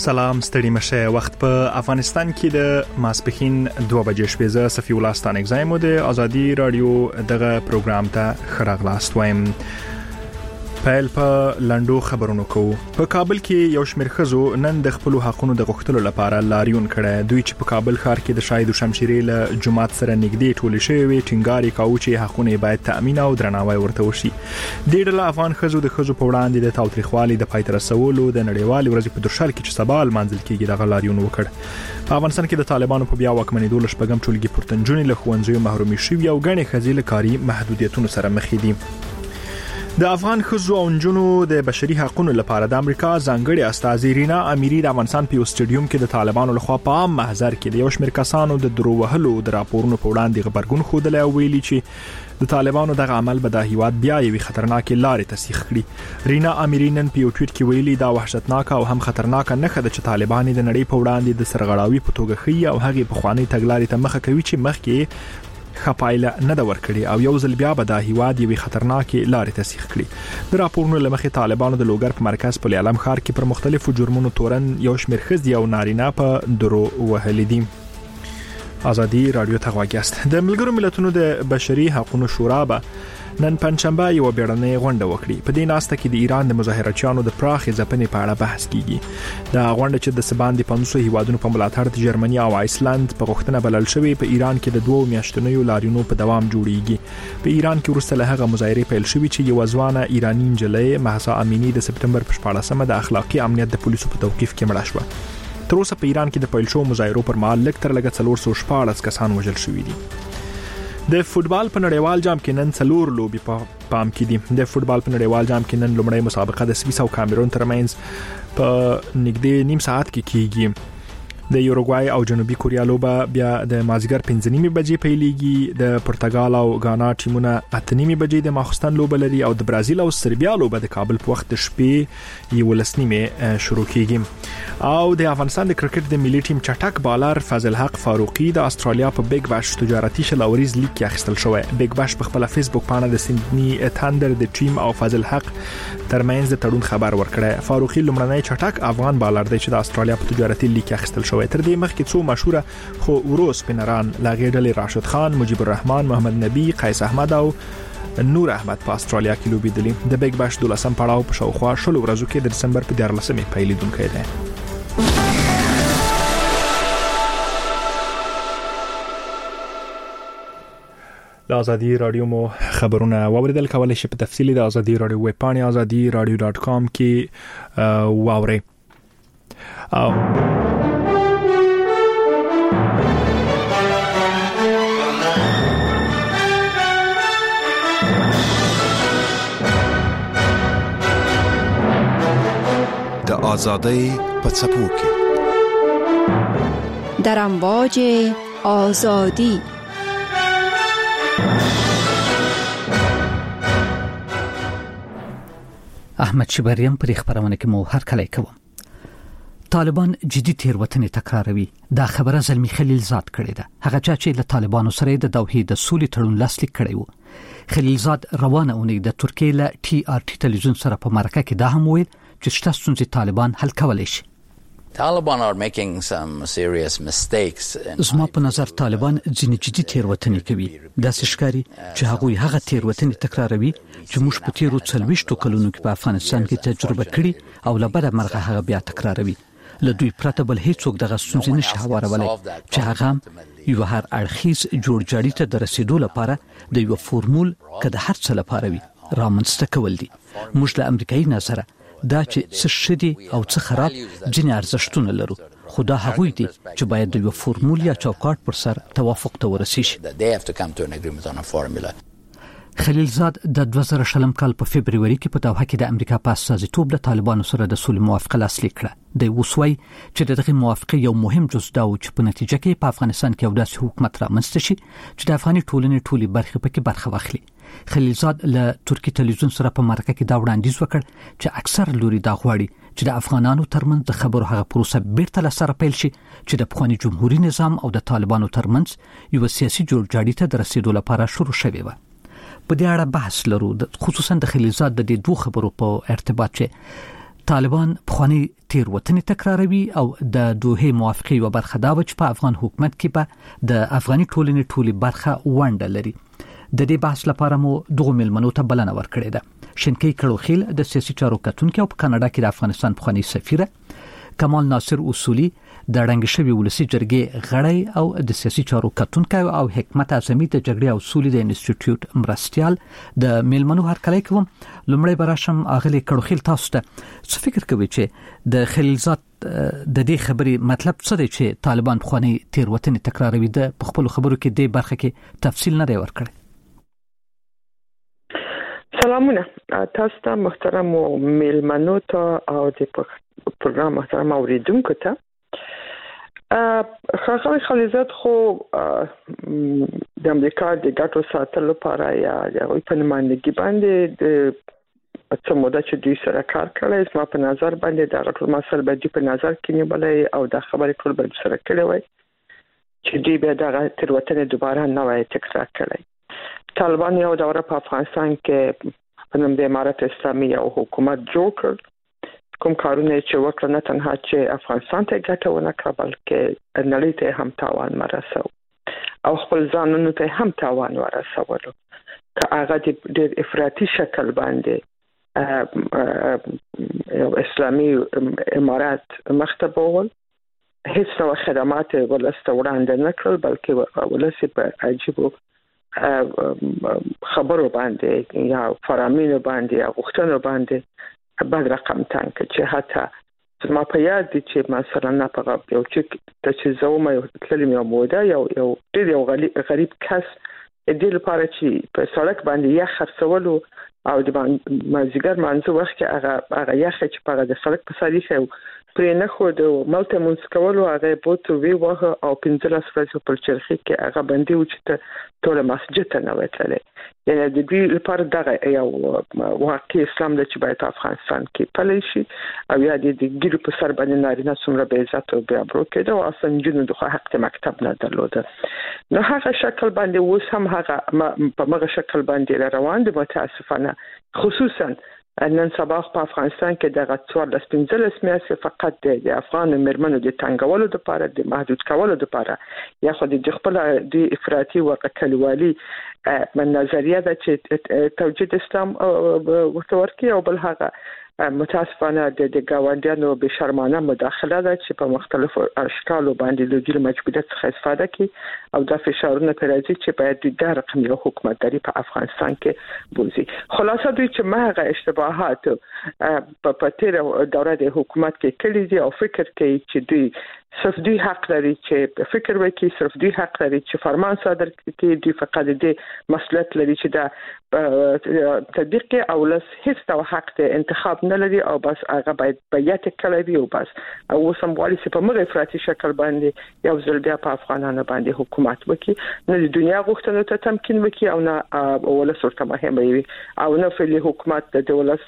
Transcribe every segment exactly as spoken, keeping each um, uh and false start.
سلام ستړي مشه وخت په افغانستان کې د ماسپخین دوه بجې شپې ز صفی الله ستان اگزایم د ازادي رادیو دغه پروګرام ته خراغلاست وایم. پایل په لندو خبرونو کو. په کابل کې یو شمېر خزو نن د خپل حقونو د غوښتلو لپاره لاریون کړه. دوی چې په کابل ښار کې د شاهد شمشيري له جماعت سره نږدې ټول شوی وي ټینګاري کاوه چې حقونه باید تامین او درناوی ورته وشي. د ډېر افغان خزو د خزو په وړاندې د تاوتریخوالي د پای تر رسولو د نړیوال ورځې په درشل کې چې سبا منځل کېږي د لاریون وکړ. په افغانستان کې د طالبانو په بیا واکمنۍ د لشپګم ټولګي پورتنجونې له خوندزیو محرومي شوی او غني خزیل کاری محدودیتونو سره مخ دي. د افغان خزو او نجونو د بشري حقوقو لپاره د امریکا ځانګړي استازي رینا اميري د افغانستان په سټډیوم کې د طالبانو لخوا په عام محضر کې د یو شمېر کسانو د درو وهلو د راپورونو په وړاندې خبرګون خوده لا ویلي چې د طالبانو دغه عمل به د هیواد بیا یوه خطرناک لارې تصحیح کړي. رینا اميري نن په یو ټویټ کې ویلي دا وحشتناک او هم خطرناک نه خده چې طالبان د نړۍ په وړاندې د سرغړاوي په توګه خي او هغه په خواني تګلارې ته مخه کوي چې مخکې خپایله نه دا ورکړي او یو ځل بیا به د هیواد یوه خطرناک لارې تصحیح کړي. د راپورونو لمخې طالبانو د لوګر په مرکز په عالم ښار کې پر مختلفو جرمونو تورن یو شمېر خزي او نارینه په درو وهل دي. ازادي رادیو ته غواګست. د ملګرو ملتونو د بشري حقوقو شورا به نن پنځشنبه یو بیړنۍ غونډه وکړي. په دې ناسته کې د ایران د مظاهرچیانو د پراخې ځپنې په اړه بحث کیږي. دا غونډه چې د سبان د پنځوس هیوادونو په ملاتړ د جرمني او آیسلند په غوښتنه بلل شوې په ایران کې د دوه میاشتنیو لاریونونو په دوام جوړیږي. په ایران کې وروسته له هغه مظاهرې پیل شوې چې یو ځوانه ایرانی نجلۍ مهسا امینی د سپتمبر په شپاړسمه د اخلاقی امنیت د پولیسو په توقیف کې مړه شوه. تر اوسه په ایران کې د پیل شو مظاهرو پر مهال لږ تر لږه څلور سوه شپاړس کسان وژل شوي دي. د فوتبال په نړیوال جام کې نن څلور لوبي په پام کې دي. د فوتبال په نړیوال جام کې نن لومړی مسابقه د سویس او کامرون ترمنځ په نږدې نیم ساعت کې کیږي. د یوروګوای او جنوبي کوریا لوبه بیا د مازیګر پنځه نیمې بجې پیلېږي. د پرتګال او غانا ټیمونه اته نیمې بجې د ماخستن لوبه لري او د برازیل او سربیا لوبه د کابل په وخت د شپې یولس نیمې شروع کیږي. او د افغانستان د کرکټ د ملي ټیم چټک بالر فضل حق فاروقي د استرالیا په بیگ باش تجارتي شلاوریز لیګ کې اخیستل شوی. بیگ باش په خپل فیسبوک باندې د سیدنی تاندر د ټیم او فضل حق ترمنځ د تړون خبر ورکړی. فاروقي لومړنی چټک افغان بالر دی چې د استرالیا په تجارتي لیګ کې اخیستل شوی. تر دې مخکې څو مشهوره خو ورو سپینران لاغې ډلې راشد خان، مجيب الرحمن، محمد نبی، قیس احمد او نور احمد په استرالیا کې لوبېدلي. د بیگ باش دولسم پړاو په شاوخوا شلو ورځو کې د دسمبر په دیارلسمې پیلېدونکی دی. د ازادي رادیو مو خبرونه واوریدل. کولای شئ په تفصیلی د ازادي رادیو ویب پاڼه ازادي رادیو ډاټ کام کې واورئ. او د آزادۍ په څپو کې در امواج آزادی احمد شبریم پر خبرونه کې مو هر کله کوم. طالبان جدي تیروتنې تکراروي. دا خبره زلمی خلیلزاد کړې ده. هغه چې له طالبانو سره د دوحې د سولې تړون لاسلیک کړی وو. خلیلزاد روانه اونۍ د ترکیه له ټي آر ټي تلویزیون سره په مرکه کې دا هم ویل چې شته ستونزې طالبان حل کولای شي. Taliban are making some serious mistakes. زما په نظر طالبان ځینې جدي تیروتنې کوي. دا ښکاري چې هغوی هغه تیروتنې تکراروي چې موږ په تیرو څلويشتو کلونو کې په افغانستان کې تجربه کړې او له بده مرغه هغه بیا تکراروي. له دوی پرته بل هیڅوک دغه ستونزې نشي هوارولای چې هغه یو هر اړخیز جوړجاړي ته د رسیدو لپاره د یو فورمول کده هر څه لپاره وي رامنځته کول دي. موږ له امریکایي نظره دا چې څه شدي او څه خراب ځینې ارزښتونه لرو، خو دا هغوی دي چې باید د یو فورمول یا چوکاټ پر سر توافق ته ورسیږي. خلیلزاد د دوه زره شلم کال په فبرवरी کې په دوحه کې د امریکا په استازیتوب د طالبانو سره د سولې موافقه لاسلیک کړه. د وسوي چې دغه موافقه یو مهم جز دا و چې په نتیجه کې په افغانستان کې یو داسې حکومت رامنځته شي چې د افغاني ټولنې ټولي برخې پکې برخه واخلي. خلیلزاد له ترکی تلویزیون سره په مرکه کې دا وړاندیز وکړ چې اکثر لوري دا غواړي چې د افغانانو ترمنځ د خبرو هغه پروسه بیرته لسره پیل شي چې د پخواني جمهوریت نظام او د طالبانو ترمنځ یو سیاسي جوړجاړي ته د رسیدو لپاره شروع شوی و. په دې اړه بحث لرو، خصوصا د خلیلزاد د دې دوه خبرو په ارتباط چې طالبان پخوانی تیروتنې تکراروي او د دوه موافقې و برخه دا و چې په افغان حکومت کې به د افغاني ټولنې ټولي برخه ونډه لري. د دې بحث لپاره مو دغه ملمنو ته بلنه ورکړې ده. شنکي کړوخیل د سیاسي چارو کتونکو په کاناډا کې د افغانستان پخوانی سفیر، کمال ناصر اصولي د رنګ شوی ولسی جرګې غړی او د سیاسي چارو کتونکو، او حکمت اعظمي د جګړې او سولې د انسټیټیوټ مرستيال د ملمنو هرکلی کوم. لومړی براشم اغلی کړوخیل، تاسو ته څه فکر کوي چې د خلیلزاد د دې خبرې مطلب څه دی چې طالبان خواني تیروتنې تکراروي؟ د خپل خبرو کې د برخه کې تفصیل نه دی ورکړی. سلامونه تاسو ته محترم ملمنو ته او د پروګرام محترم اوریدونکو ته. خاغلی خلیلزاد خو د امریکا د ګټو ساتلو لپاره یا د په نمائندګي باندې د څه موده چې دوی سره کار کړی، زما په نظر باندې د ټول مسله باندې په نظر کې نیولای او د خبرې ټول باندې سره کړی وای چې دوی به د تیروتنې دوباره نه وای تکرار کړی. طالبان یو دوره په افغانستان کې په نوم د امارت اسلامي او حکومت جوړ کړ. کوم کارونه چې وکړه نه تنها چې افغانستان ته ګټه ونه کړه بلکې نړۍ ته هم تاوان ورساو او خپل ځانونو ته هم تاوان ورساولو. که هغه د افراطي شکل باندې یو اسلامي امارات مخته بوغل، هیڅ نوع خدمات ولسته وړاندې نه کړل بلکې ولسې په عجیبو خبرو باندې یا فرامینو باندې یا غوښتنو باندې بعد رقم تانک چې حتی زما په یاد دي چې مثلا نه په یو چې چې زومه یو تللی یو موده یو یو ډېر یو غریب کس د دې لپاره چې په سړک باندې یا خرڅولو او د مازیګر منځ وخت کې هغه هغه یخ چې په د سړک په سر یې پرې نه خو د ملته مونږ کولو هغه بوت وی وه او پنځلس ورځې په چرخي کې هغه باندې و چې ټول مسجد ته نه وتلې. یعنی د دې لپاره دغه یو واقعي اسلام د چې باید افغانستان کې پلی شي او یا د ګیرو په سر باندې نارینه څومره به عزت او بیا برو کېده او اصلا جنو د حق مکتب نه درلوده. نو هغه شکل باندې اوس هم هغه په مغه شکل باندې روان دي. متاسفانه خصوصا نن سبا په افغانستان کې دغه څوارلس پنځلس میاشتې فقط د افغان مېرمنو د تنګولو لپاره د محدود کولو لپاره یا خو د خپل د افراطي وقکلوالي من نظریه ده چې توجید اسلام ورته او بل هغه متاسفانه د ګاونډیانو به شرمانه مداخله ده چې په مختلفو اشکالو باندې د جل مجبوریت څخه استفاده کوي او د فشارونو پر راځي چې باید د رقم یو حکومتداري په افغانستان کې بوزي. خلاصه دوی چې ماغه اشتباهات په تیر دوره د حکومت کې کړي دي او فکر کوي چې دوی صرف دوی حق لري چې فکر وکړي، صرف دوی حق لري چې فرمان صادر کړي، دوی فقط د مسؤلیت لري چې دا تطبیق او لس هیڅ نوع حق د انتخاب نه لري او بس هغه باید بیات کړي وي او بس او سموالي چې په مغه افراطي شکل باندې یو ځل بیا په افغانانو باندې حکومت وکړي، نه د دنیا غوښتنو ته تمکین وکړي او نه ولس ورته مهمه وي او نه فعلی حکومت د ولس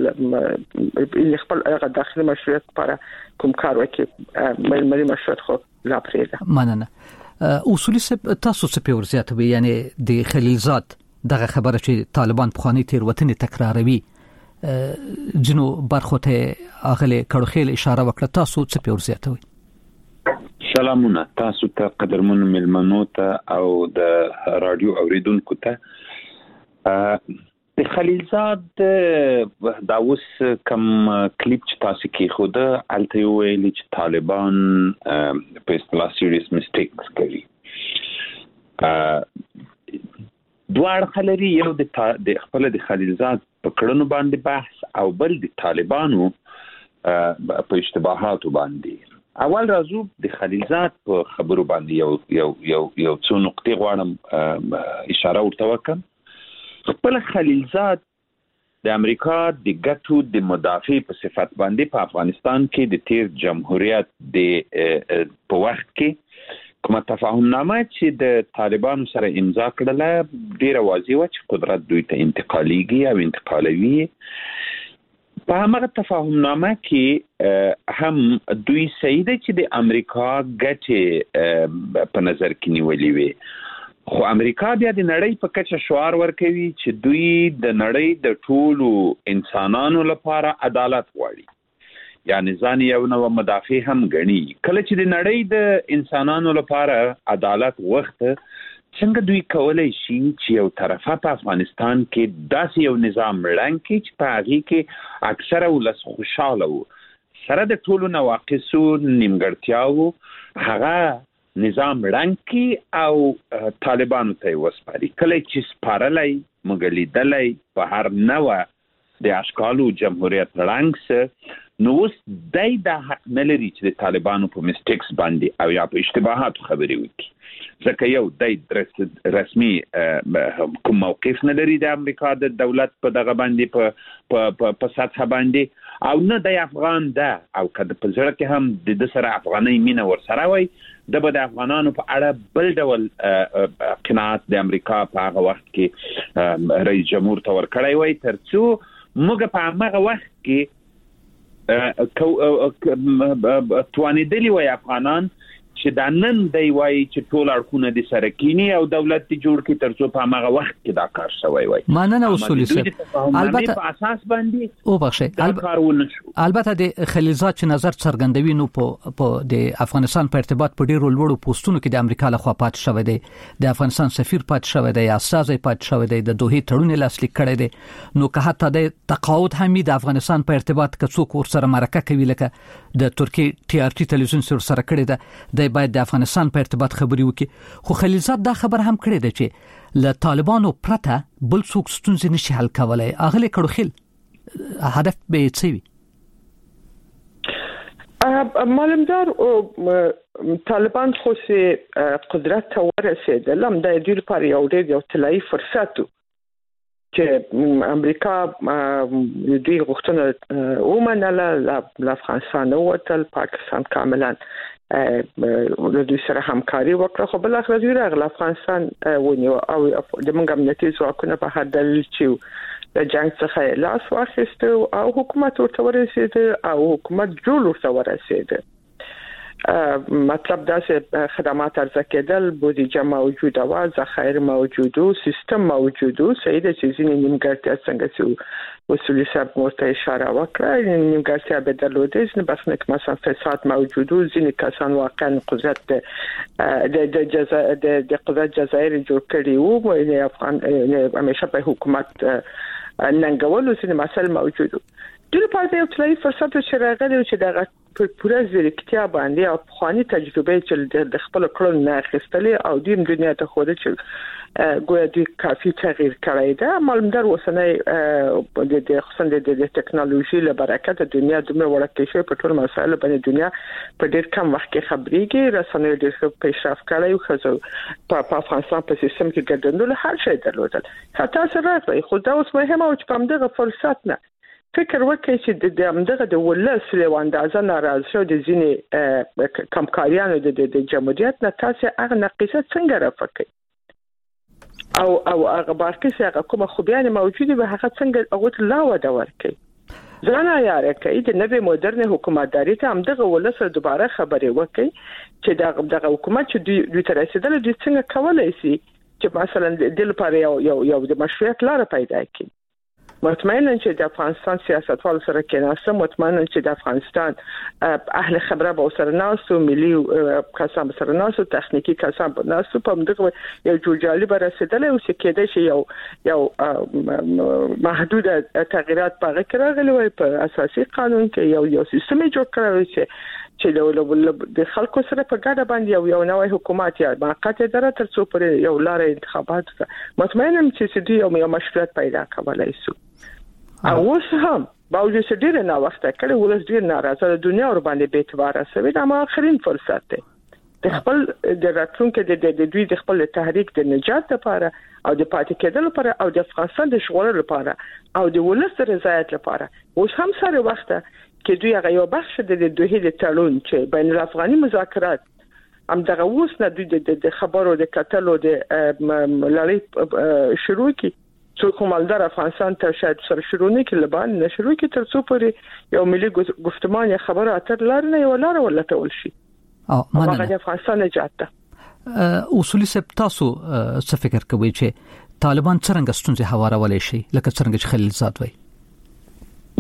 خپل هغه داخلي مشروعیت لپاره کوم کار وکړي ملي مشروعیت خو لا پرېږده. مننه. اصولي تاسو څه په ورزياتوي، یعنی د خلیلزاد دغه خبره چې طالبان پخوانی تیروتنې تکراروي جنو برخو ته اغله کړوخیل اشاره وکړه، تاسو څه په ورزياتوي؟ سلامونه تاسو ته قدرمن ملمنو ته او د رادیو اوریدونکو ته. د خلیلزاد دا اوس کم کلیپ چې تاسو کې خود الته ویلي چې طالبان په اصطلاح سیریس میسټیکس کوي. دوه خلري یو د خپل د خلیلزاد په کړنو باندې بحث او بل د طالبانو په اشتباهاتو باندې. اول راځو د خلیلزاد په خبرو باندې یو یو یو یو څو نقطې غواړم اشاره ورته وکړم. خپل خلیلزاد د امریکا د ګټو د مدافع په صفت باندې په افغانستان کې د تیر جمهوریت د په وخت کې کومه تفاهمنامه چې د طالبانو سره امضا کړله ډیره واضح و چې قدرت دوی ته انتقالیږي او انتقالوي. په هغه تفاهمنامه کې هم دوی سیده چې د امریکا ګټې په نظر کې نیولې وي، خو امریکا بیا د نړۍ په کچه شعار ورکوي چې دوی د نړۍ د ټولو انسانانو لپاره عدالت غواړي. یعنی ځان یو نو مدافع هم غني. کله چې د نړۍ د انسانانو لپاره عدالت وخت څنګه دوی کولای شي چې یو طرفه په افغانستان کې داسې یو نظام ړنګ کړي چې په هغه کې اکثره ولس خوشاله وو سره د ټولو نواقصو نیمګړتیاو هغه نظام ړنګ کړي او طالبانو ته وسپاري. کله چې سپارلای مګلیدلای په هر نوع د اشکالو جمهوریت ړنګ سه نو اوس دای د حق نه لري چې د طالبانو په میسټیکس باندې او یا په اشتباهاتو خبرې وکړي. ځکه یو د رسمي کوم موقف نه لري د امریکا د دولت په دغه باندې په په په سطح باندې او نه د افغان ده او کله په ځړه کې هم د سره افغاني مینه ورسره وای د بد افغانانو په اړه بل ډول قناعت د امریکا په هغه وخت کې رئیس جمهور ته ورکړی وای ترڅو موږ په هغه وخت کې توانیدلی وای افغانان چې دا نن دی وای چې ټول اړخونه د سرکینی او دولت ته جوړ کی ترڅو په هغه وخت کې دا کار شوی وای. ماننه اصولي سره البته په اساس باندې او بخښه البته د خلیلزاد چې نظر څرګندوي نو په په د افغانستان په ارتباط په ډیرو لوړو پوسټونو کې د امریکا له خوا پات شوی دی. د افغانستان سفیر پات شوی دی، استازي پات شوی دی، د دوه تړون لاسلیک کړی دی. نو که حتی د تقاعد هم د افغانستان په ارتباط کې څوک ورسره مرکه کوي لکه د ترکی ټي ار ټي تلویزیون سره کړی دی باید د افغانستان په ارتباط خبري وکړي. خو خلیلزاد دا خبر هم کړی دی چې له طالبانو پرته بل څوک ستونزې نشي حل کولای. اغلی کړو خل هدف به څه وي؟ معلومدار طالبان خو سي قدرت ته ورسېدل هم د دوی لپاره یو ډېر یو طلایي فرصت چې امریکا دوی غوښتنه ومنله له افغانستان ووتل، پاکستان کاملا له دوی سره همکاري وکړه. خو بل اخر دوی راغله افغانستان ونیو او د موږ امنیتي ځواکونه په هر دلیل چې د جنگ څخه لاس واخیست او حکومت ورته ورسېد او حکومت جوړ ورته ورسېد. مطلب دا چې خدمات ارزه کېدل، بودیجه موجود و، ذخایر موجود و، سیستم موجود و. سید چیزی نیمګړتیا څنګه چې اصولي صاحب ورته اشاره وکړه نیمګړتیا به درلوده چې بس نه مثلا فساد موجود و. ځینې کسان واقعا قدرت د د جزایر د قدرت جزایر جوړ کړي وو او افغان همیشه په حکومت ننګول او ځینې مسایل موجود و. د لپاره یو طلایي فرصت چې راغلی چې دغه په پوره ځیرکتیا باندې او خواني تجربه چې د خپل کړو نه اخیستلې او د دنیا ته خوده چې ګویا د کافي تغییر کړی دا. معلومدار وسنۍ د د خصوصا د ټکنالوژي له برکت دنیا دومره ورکه شوی په ټول مسایلو باندې دنیا په ډیر کم وخت کې خبريږي. رسنۍ ډیر پیشرفت کړی خو په افغانستان په سیستم کې ګډوډول هر شی درلودل. حتی سره راځي خو دا اوس مهمه او چې په همدغه فرصت نه فکر وکړي چې د همدغه د ولس له اندازه ناراض شو د ځینې کمکاریانو د جمهوریت نه تاسو هغه نقیصه څنګه رافقي او او هغه باقي هغه کومه خوبیان موجوده به هغه څنګه هغه لا وده ورکړي. ځان یاره کوي د نوې مدرن حکومتداري ته همدغه ولس دوباره خبرې وکړي چې دغه دغه حکومت چې دوی تر رسیدل د څنګه کولای شي چې مثلا د لپاره یو یو یو د مشروعیت لار پیدا کړي. مطمئنا چې د افغانستان سیاستوال سره کېناستم، مطمئنا چې د افغانستان اهل خبره به سره ناسو، ملي کسان سره ناسو، تخنیکی کسان به ناسو، په دغه یو جوړجالي به رسیدل او چې کېده شي یو یو محدود تغییرات په هغه کې راغلي وي په اساسي قانون کې یو یو سیستم جوړ کړی چې چې د خلکو سره په ګډه باندې یو یو نوې حکومت یا موقته دره تر څو پر یو لار انتخابات مطمئنا چې دې یو مشروعیت پیدا کولای شي. او اوس هم باوجود چې ډیر نه وخت کړي ولس ډیر ناراضه د دنیا ور باندې بیت واره سوي دا ما اخرین فرصت دی د خپل د راتلونکو د دوی د خپل تحریک د نجات لپاره او د پاتې کېدل لپاره او د افغانستان د شغل لپاره او د ولس رضایت لپاره اوس هم سره وخت کې دوی هغه یو بخش د دوه د تړون چې بین الافغاني مذاکرات هم دغه اوس نه دوی د خبرو د کتلو د لړۍ شروع کی څو کومالدار افغانستان ته شاید سره شروع نه کړي لبان نه شروع کی تر څو پورې یو ملي گفتمان یا خبره اتر لار نه یو لار ولټول شي او هغه د افغانستان نجات ده. اصولي سب تاسو څه فکر کوئ چې طالبان څنګه ستونزې هوارولای شي لکه څنګه چې خلیلزاد وایي؟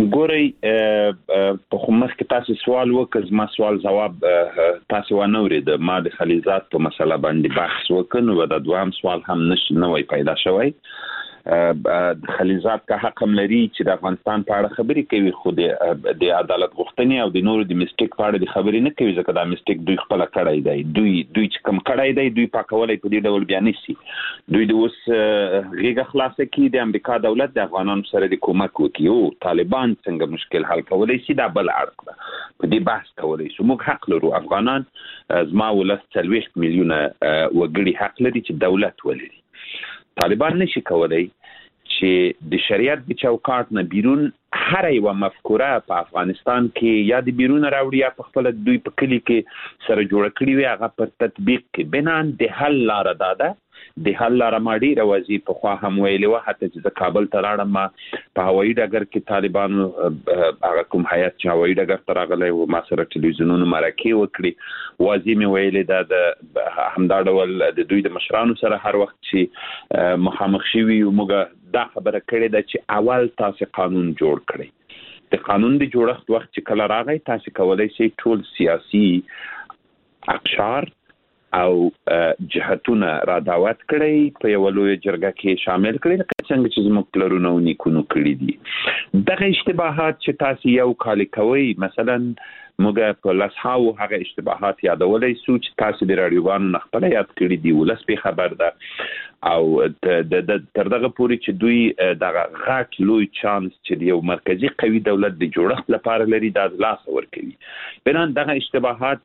ګورئ په کومه کې تاسو سوال وکړ ما سوال جواب تاسو ونه ورید ما د خلیزات په مسله باندې بحث وکړ نو د دوام سوال هم نشي نوې پیدا شوی د خلیزات کا حق هم لري چې د افغانستان په اړه خبرې کوي خو د عدالت غوښتنې او د نورو د میسټیک په اړه د خبرې نه کوي ځکه دا میسټیک دوی خپل کړای دی دوی دوی چې کوم کړای دی دوی پاکولای په دې ډول بیان نشي دوی د اوس غیږه خلاصه کی د امریکا دولت د افغانانو سره د کومک وکي او طالبان څنګه مشکل حل کولای شي دا بل اړخ ده په دې بحث کولای شو موږ حق لرو افغانان زما ولس څلوېښت میلیونه وګړي حق لري چې دولت ولري طالبان نشي کولای چې د شریعت د چوکاټ نه بیرون هر یو مفکوره په افغانستان کې یا د بیرون راوړي یا په خپل دوی په کلی کې سره جوړ کړی وي هغه پر تطبیق کې بنان د حل لار ده د حل لار ماډي راوځي په خوا هم ویلې و حتی چې د کابل ته راړم په هوایي ډګر کې طالبانو هغه کوم هیات چې هوایي ډګر ته راغلی و ما سره ټلویزیونونو مرکې وکړي واځي مې ویلې دا د همدا ډول د دوی د مشرانو سره هر وخت چې مخامخ شوي موږ دا خبره کړې ده چې اول تاسو قانون جوړ کړئ د قانون د جوړښت وخت چې کله راغی تاسو کولای شئ ټول سیاسي اقشار او جهتونه را دعوت کړی په یو لوی جرګه کې شامل کړي څنګه چې زموږ پلرونه او نیکونو کړی دي دغه اشتباهات چې تاسو یو کال کوي مثلا موږ په لاسهاو هغه اشتباهات یادولای سو چې تاسو د رادیوګانو نخبره یاد کړی دی ولس به خبر ده او د تر دغه پوري چې دوی دغه غاټ لوی چانس چې یو مرکزی قوي دولت د جوړښت لپاره لري د لاس ورکوي بنان دغه اشتباهات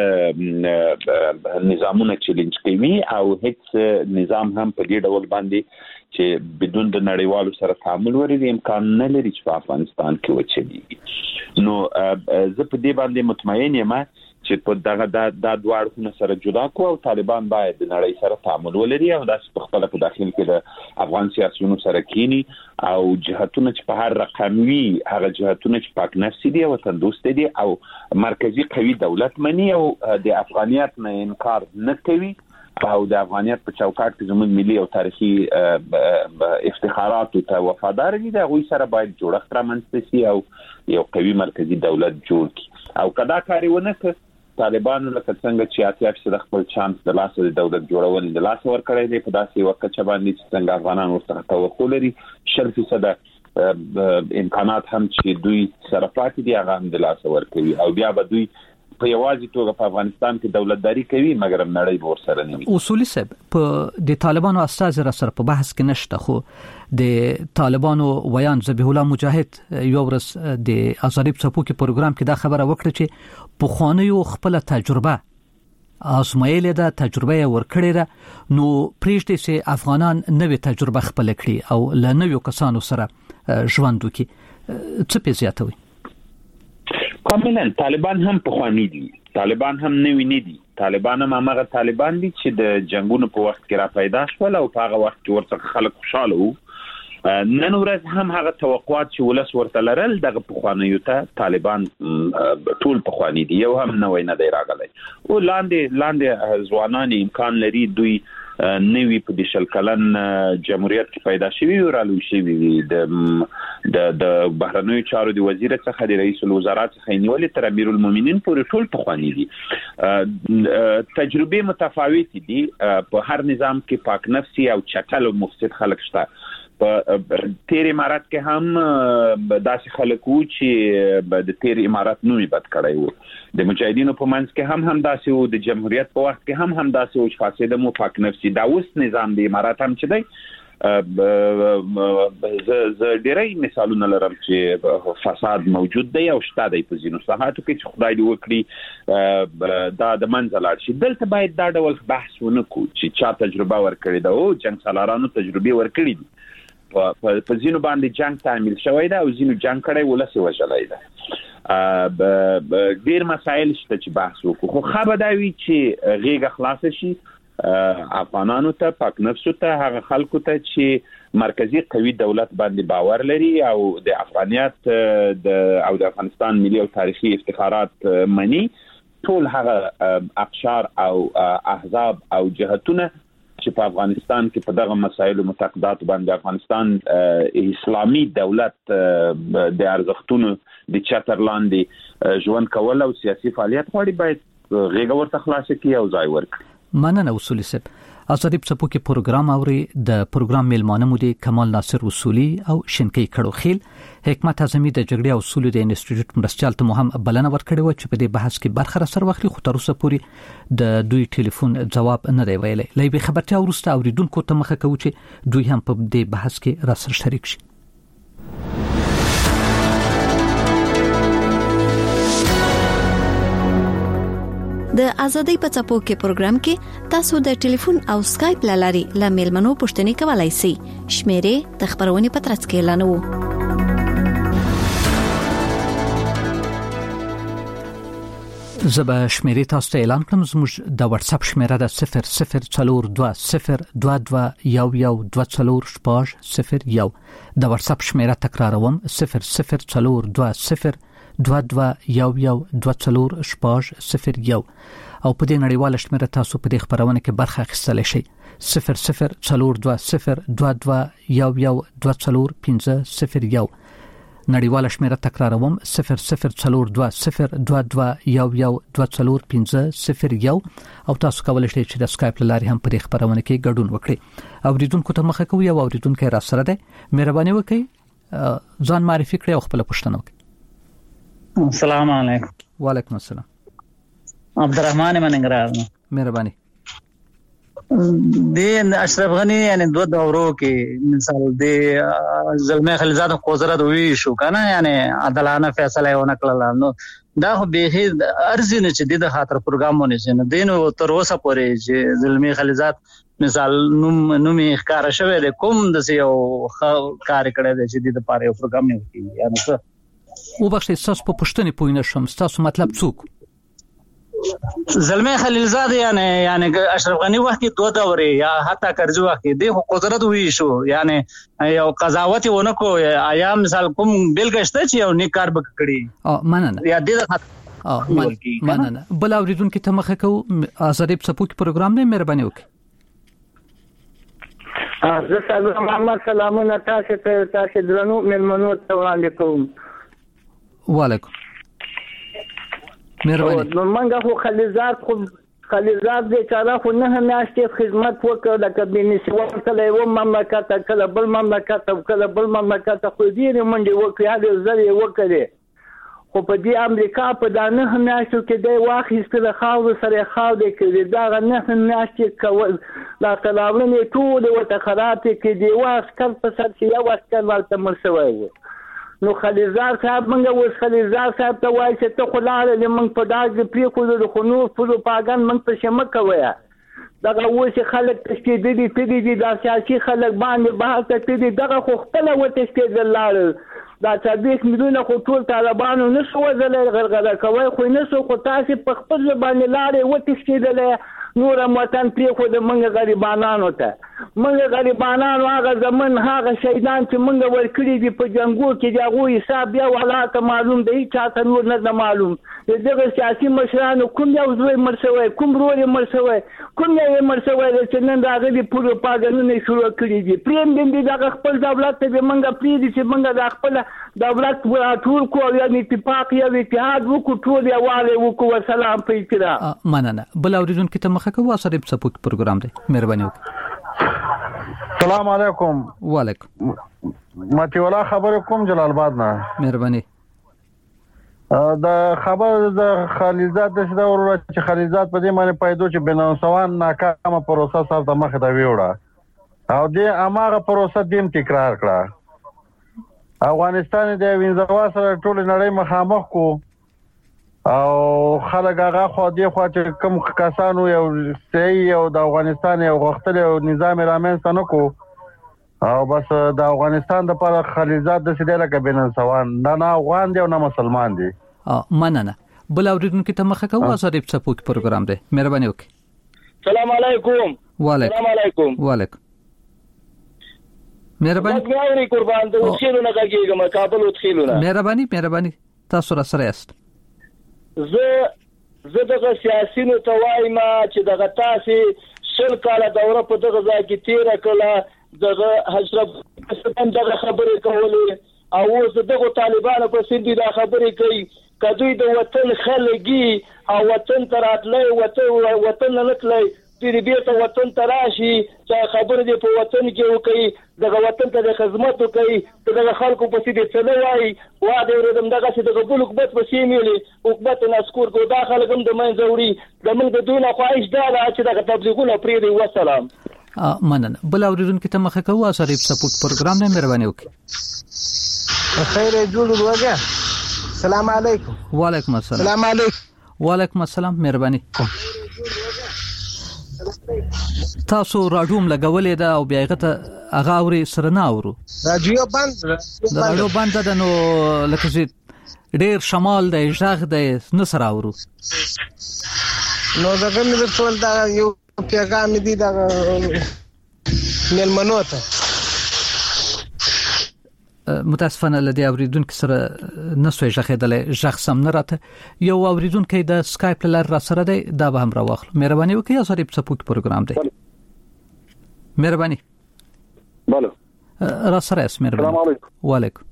نظامونه چیلنج کوي او هیڅ نظام هم په دې ډول باندې چې بدون د نړیوالو سره تعامل ورې امکان نه لري چې په افغانستان کې وچلي نو زه په دې باندې مطمئن یم چې په دغه د دوه اړخونو سره جدا کو او طالبان باید د نړۍ سره تعامل ولري او د خپل په داخل کې د افغان سیاسيونو سره کینی او جهتونه چې په هر رقم وي هغه جهتونه چې پاک نفسي دي او تندوست دي او مرکزی قوي دولت مني او د افغانیت نه انکار نه کوي او د افغانیت په چوکاټ کې زموږ ملي او تاریخي افتخارات ته وفادار دي د غوي سره باید جوړښت رامنځته شي او یو قوي مرکزی دولت جوړ کړي او کدا کاری ونه کړ طالبانو لکه څنګه چې اتیا فیصد خپل چانس د لاسه د دولت جوړول د لاسه ور کړی دی په داسې وخت چې باندې څنګه افغانان ورته توقع لري شل فیصد امکانات هم چې دوی سره پاتې دي هغه هم د لاسه ور کوي او بیا به دوی په یوازې توګه په افغانستان کې دولتداري کوي مګر نړۍ به ورسره نه وي اصولي صاحب په د طالبانو استاذ را سره په بحث کې نشته خو د طالبانو ویان ذبیح الله مجاهد یو ورځ د ازادي په پروګرام کې دا خبره وکړه چې په خوانیو خپل تجربه ازمایل ده تجربه ورکړې ده نو پریږدي چې افغانان نوې تجربه خپل کړي او له نویو کسانو سره ژوند وکړي څه په زیاتوي کاملا طالبان هم په خواني دي طالبان هم نوی نه دي طالبان هم هغه طالبان دي چې د جنگونو په وخت کې را پیدا شول او په هغه وخت کې ورڅخه خلک خوشاله وو نن ورځ هم هغه توقعات چې ولس ورته لرل دغه په خوانیو ته طالبان ټول په خواني دي یو هم نوی نه دی راغلی او لاندې لاندې ځوانان امکان لري دوی نوی په د شل کلن جمهوریت کې پیدا شوی او رالو شوی د د د بهرنیو چارو د وزیر څخه د رئیس الوزرا څخه نیولې تر امیر المؤمنین پورې ټول په خواني دي تجربه متفاوت دي په هر نظام کې پاک نفسي او چټل او مفسد خلک شته په تیر امارات کې هم داسې خلک وو چې د تیر امارات نومي بد کړی وو د مجاهدینو په منځ کې هم هم داسې وو د جمهوریت په وخت کې هم هم داسې وو چې فاسد مو پاک نفسي دا اوس نظام د امارات هم چې دی ز ډېرې مثالونه لرم چې فساد موجود دی او شته دی په ځینو ساحاتو کې چې خدای دې وکړي دا د منځ لاړ شي دلته باید دا ډول بحث ونه کو چې چا تجربه ورکړي دا او جنگ سالارانو تجربه ورکړي دي په ځینو باندې جنگ تعمیل شوی دی او ځینو جنگ کړی ولسی وژلی دی ډېر مسایل شته چې بحث وکړو خو ښه به دا وي چې غېږه خلاصه شي افغانانو ته پاک نفسو ته هغه خلکو ته چې مرکزی قوي دولت باندې باور لري او د افغانیت د او د افغانستان ملي او تاریخي افتخارات مني ټول هغه اقشار او احزاب او جهتونه چې په افغانستان کې په دغه مسایلو معتقدات باندې افغانستان اسلامي دولت د ارزښتونو د چتر لاندې ژوند کول او سیاسي فعالیت غواړي باید غیږ ورته خلاص کړي او ځای ورکړي. مننه اصولي صاحب. ازادي په کې پروګرام اوري د پروګرام میلمانه مو دي کمال ناصر اصولي او شنکی کړو خیل. حکمت اعظمي د جګړې او سولې د انسټیټیوټ مرستيال ته مهم بلنه ورکړې و چې په دې بحث کې برخه سره واخلي، خو تر اوسه پورې د دوی ټلیفون جواب نه دی ویلي. لای به خبرتیا ورسته اوریدونکو ته مخه کوي چې دوی هم په دې بحث کې را سره شریک شي. د ازادۍ په څپو کې پروګرام کې تاسو د ټلیفون او سکایپ لاري له میلمنو پوښتنې کولای شئ. شمیرې د خبرونې په ترڅ کې اعلانوو. زبا شمیرې تاسو ته اعلان کوم. زموږ د واتس اپ شمیره ده صفر صفر څلور دوه صفر دوه دوه یو یو دوه څلور شپږ صفر یو. د واتس اپ شمیره تکراروم صفر صفر څلور دوه صفر دوه دوه یو یو دوه څلور شپږ صفر یو. او په دې نړیواله شمیره تاسو په دې خبرونه کې برخه اخیستلی شئ. صفر صفر څلور دوه صفر دوه دوه یو یو دوه څلور پنځه صفر یو. نړیواله شمیره تکراروم صفر صفر څلور دوه صفر دوه دوه یو یو دوه څلور پنځه صفر یو. او تاسو کولای شئ چې د سکایپ لاري هم په دې خبرونه کې ګډون وکړئ. اوریدونکو ته مخه کوي او اوریدونکو را سره ده. مهرباني وکړئ ځان معرفي کړئ او خپل پوښتنه وکړئ. السلام علیکم. وعلیکم السلام. عبدالرحمن مننګران. مهرباني. د اشرف غنی یعنی دوه دورو کې مثال د زلمه خلیزاد قدرت وی شو کنه یعنی عدالانه فیصله ونه کړل. نو دا به ارزنه چې د خاطر پروګرامونه چې دینو تر اوسه پورې چې زلمه خلیزاد مثال نوم نومي ښکارا شوی د کوم د یو کار کړی دی چې د لپاره یو پروګرام نه وي. یعنی څه او بخښي تاسو په پښتني پوینه شوم تاسو مطلب څوک؟ زلمه خلیلزاد یعنی یعنی اشرف غنی وخت کې دوه دورې یا حتی کرزو وخت کې د قدرت وی شو یعنی یو قضاوت ونه کو آیا مثال کوم بیلګشته چې یو نیک کار وکړي. ا مننه یا د ا مننه بل اوریدونکو ته مخه کو ازادي په سپوک پروګرام نه مهرباني وکړئ. زه سلام محمد سلامونه تاسو ته تاسو درنو ملمنو ته وړاندې کوم. وعلیکم. مهرباني. نو منګه خو خلیزات خو خلیزات دې چاره خو نه میاشتې خدمت وکړ لکه بنسوال کله یو مملکت کله بل مملکت کله بل مملکت خو دې منډي وکړي د زری وکړي. خو په دې امریکا په دانه میاشتو کې د واخیست د خاور سره خاور کې دا نه میاشتې کول لا تلاولنې ټول وته خراب کې دی واسکل په سر کې یو واسکل ورته مرسوي و. نو خلیزار صاحب منګه وس خلیزار صاحب ته وایي چې ته خلاله لمن په داګ پری خو د خنو فلو پاګان من په شمه کوي. دغه وس خلک تشکې دي ته دي د سیاسي خلک باندې بحث ته دي دغه خو خپل وته تشکې دلال دا څلوېښت میلیونه خو ټول طالبانو نشو وځلې غرغره کوي خو نشو خو تاسو په خپل باندې لارې وته تشکې نور وطن پرې خو د منګ غریبانو ته منګ غریبانو هغه زمون هغه شهیدان چې منګ ورکړي دي په جنگو کې دا غوي حساب یا ولاته معلوم دی چې نور نه معلوم. دغه سیاسي مشرانو کوم یو زوی مرسوي کوم رول مرسوي کوم یې مرسوي چې نن دا غلي پورو پاګنونه شروع کړی دي. پریم دې د خپل دولت ته منګ پری دي چې منګ د خپل دولت ټول کو یا اتفاق یا اتحاد وکړو ټول یواله وکړو. والسلام په احترام. مننه. بل اوریدونکو ته مخه کوو سره په سپوک پروګرام دی مهرباني وکړئ. السلام علیکم. وعلیکم. ماتی ولا خبر کوم جلال آباد نه. مهرباني. د خبر د خلیزات د شدا ورور چې خلیزات په دې معنی پیدا چې بنوسوان ناکامه پروسه سره د مخ ته ویوړه او دې اماغه پروسه دیم تکرار کړه. افغانستان د وینځوا سره ټول نړۍ مخامخ کو او خلک هغه خو دې خو چې کوم کسانو یو صحیح او د افغانستان یو غختل او نظام رامنځته نه کو او بس د افغانستان د پر خلیزات د سیده لکه بنوسوان نه نه افغان دی او نه مسلمان دی. مننه. بل اوریدونکو ته مخه کوو ازادي په سپوک پروګرام دی مهرباني وکړئ. السلام علیکم. وعلیکم. السلام علیکم. وعلیکم. مهرباني. مګاوري قربان ته وسیلونه کېږم کابل وتخیلونه. مهرباني مهرباني تاسو را سره یاست. زه زه دغه سیاسيونو ته وایم چې دغه تاسو شل کاله دوره په دغه ځای کې تیر کړه دغه حضرت هم دغه خبرې کولې او اوس دغه طالبانو په سیندي دا خبرې کوي کدوې د وطن خلګي او وطن تراتلې وطن وطن نه تللی دې بیرته وطن تراشي چې خبرې دې په وطن کې وکړي دغه وطن ته د خدمت وکړي دغه خلکو په سیندي څه وایي وا دې ورته دغه چې دغه بل حکومت په سیمېلي حکومت نسکور کو دا خلک هم د منځ وړي د موږ د دوی نه خواهش دا چې دغه تبلیغونه پرې دی وسلام مننه بل اوریدونکو ته مخه کوه شریف سپورت پروګرام نه مهرباني وکړئ خیر جوړ وګه السلام علیکم وعلیکم السلام السلام علیکم وعلیکم السلام مهرباني تاسو راډیوم لګولې ده او بیا هغه هغه اوري سره نه اورو راډیو بند د راډیو بند ده نو لکه چې ډېر شمال دی ژغ دی نه سره اورو نو دا کوم د ټول دا یو پیغام دی دا ملمنو ته متاسفانه لدی اوریدونکو سره نسوي ژغېدل ژغ سم نه راته یو اوریدونکو د سکایپ لار را سره دی دا به هم راوخل مهرباني وکړئ یا سره سپورت پروګرام دی مهرباني بله را سره اس مهرباني السلام علیکم وعلیکم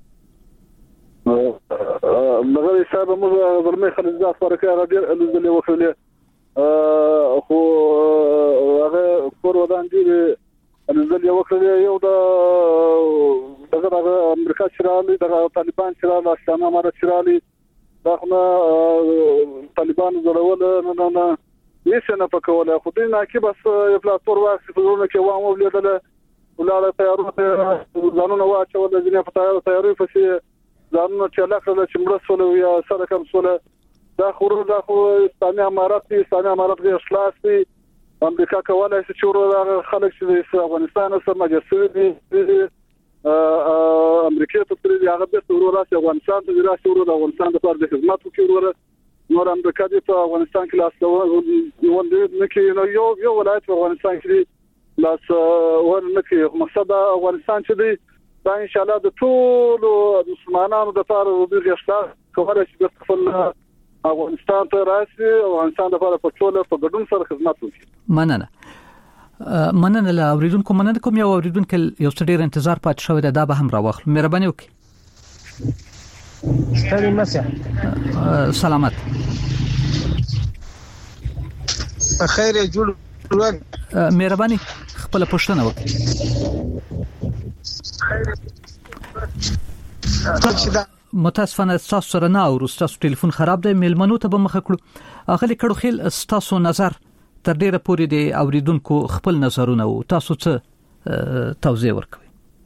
مغري صاحب موږ ورمه خلک فرقه غدير اللي وخلې خو هغه کور ودان دي نزل یو کړی یو د دغه د امریکا شرالي د طالبان شرالي اسلام امارت شرالي دغه طالبان زړول نه نه نه هیڅ نه پکوله خو دې نه کې بس یو پلاتفورم واکس په ورونه کې وامو لیدل ولاله تیارو ځانونه واچول د دنیا په تیارو تیارو په ځانونه چې لاخره چې مرسول یا سره کوم سره دا خو دا خو اسلامي امارت اسلامي امارت کې اصلاح دي امریکا کولای شي چې ورو خلک چې د افغانستان سره مجسوي دي امریکا ته ترې هغه د ورو راشي افغانستان ته راشي ورو د افغانستان لپاره د خدمت وکړي ورو نور امریکا د افغانستان کې لاس ته ولې نه کې یو یو ولایت په افغانستان کې لاس ورنه کې مقصد افغانستان چې دی دا ان شاء الله د ټول مسلمانانو د لپاره د اصلاح کولای شي د خپل افغانستان ته راشي افغانستان لپاره په ټول په ګډون سره خدمت وکړي مننه مننه لا اوریدونکو مننه کوم یو اوریدونکو یو څه ډیر انتظار پات شوی دا به هم راوخل مهرباني وکړئ ستړي مشه سلامت په خیر جوړ مهرباني خپل پوښتنه وکړئ متاسفانه تاسو سره نه او تاسو ټلیفون خراب دی میلمنو ته به مخ کړو اغلی کړو خل تاسو نظر تر ډیره پورې دی اوریدونکو خپل نظرونه او تاسو څه توضیح ورکوي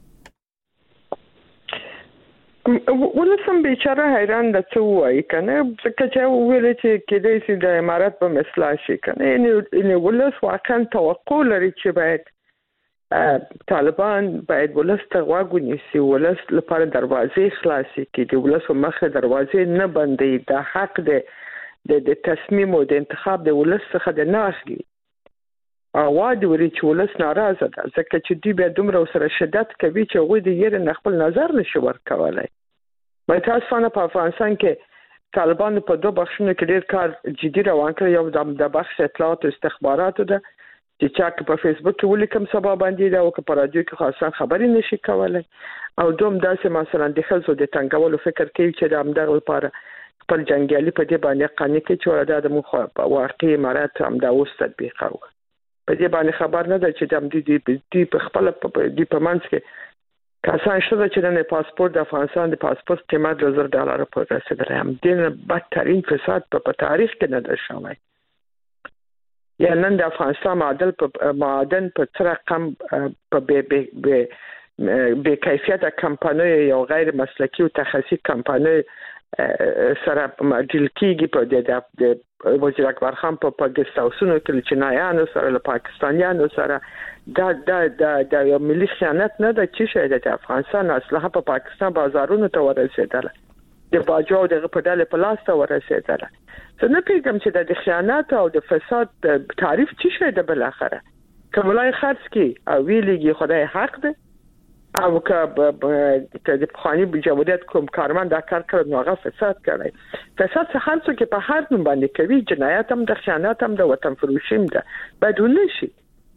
ولسم بیچاره حیران ده څه وایي کنه ځکه چې ویل چې کېدای شي د امارات په مثلا شي کنه یعنی ولس واقعا توقع لري چې باید طالبان باید ولس ته غوږ ونیسي ولس لپاره دروازې خلاصې کړي د ولس مخه دروازې نه بندي د حق د د تصمیم او د انتخاب د ولس څخه د نه اخلي اواز وري چې ولس ناراضه ده ځکه چې دوی به دومره سره شدت کوي چې هغوی د یې نه خپل نظر نشي ورکولای متاسفانه په افغانستان کې طالبان په دوه بخښونو کې ډېر کار جدي روان کړی یو د بخش اطلاعات او استخباراتو ده چې چا په فیسبوک کې ولیکم سبا باندې دا او په رادیو کې خاصه خبرې نشي کولای او دوم داسې مثلا د خلکو د تنګولو فکر کوي چې د امدغه لپاره خپل جنگیالي په دې باندې قانې کې چې ورته د مخ واقعي امارات هم دا اوس تطبیق او په دې باندې خبر نه ده چې د دې دې په خپل د پمنس کې کسان شته چې د پاسپورت د افغانستان د پاسپورت قیمت د زر ډالر په رسیدل هم د بدترین فساد په تاریخ کې نه ده شوی یا نن د افغانستان معدل په معدن په تر رقم په به به به کیفیت کمپاني یو غیر مسلکی او تخصصي کمپاني سره مدل کیږي په د وزیر اکبر خان په پاکستانونو کې چینایانو سره له پاکستانیانو سره دا دا دا د یو ملي خیانت نه د چې شه د افغانستان اصله په پاکستان بازارونو ته ورسېدل د باجو د په ډله په لاس ته ورسېدل څه نه پیګم چې د خیانت او د فساد تعریف چې شه د بل اخره کوملای خرڅ کی او ویلېږي خدای حق ده او که د خاني جمهوریت کوم کارمند دا کار کړ نو هغه فساد کړی فساد څه هم څه کې په هر نوم باندې کوي جنایت هم د خیانت هم د وطن فروشي هم ده بدون شي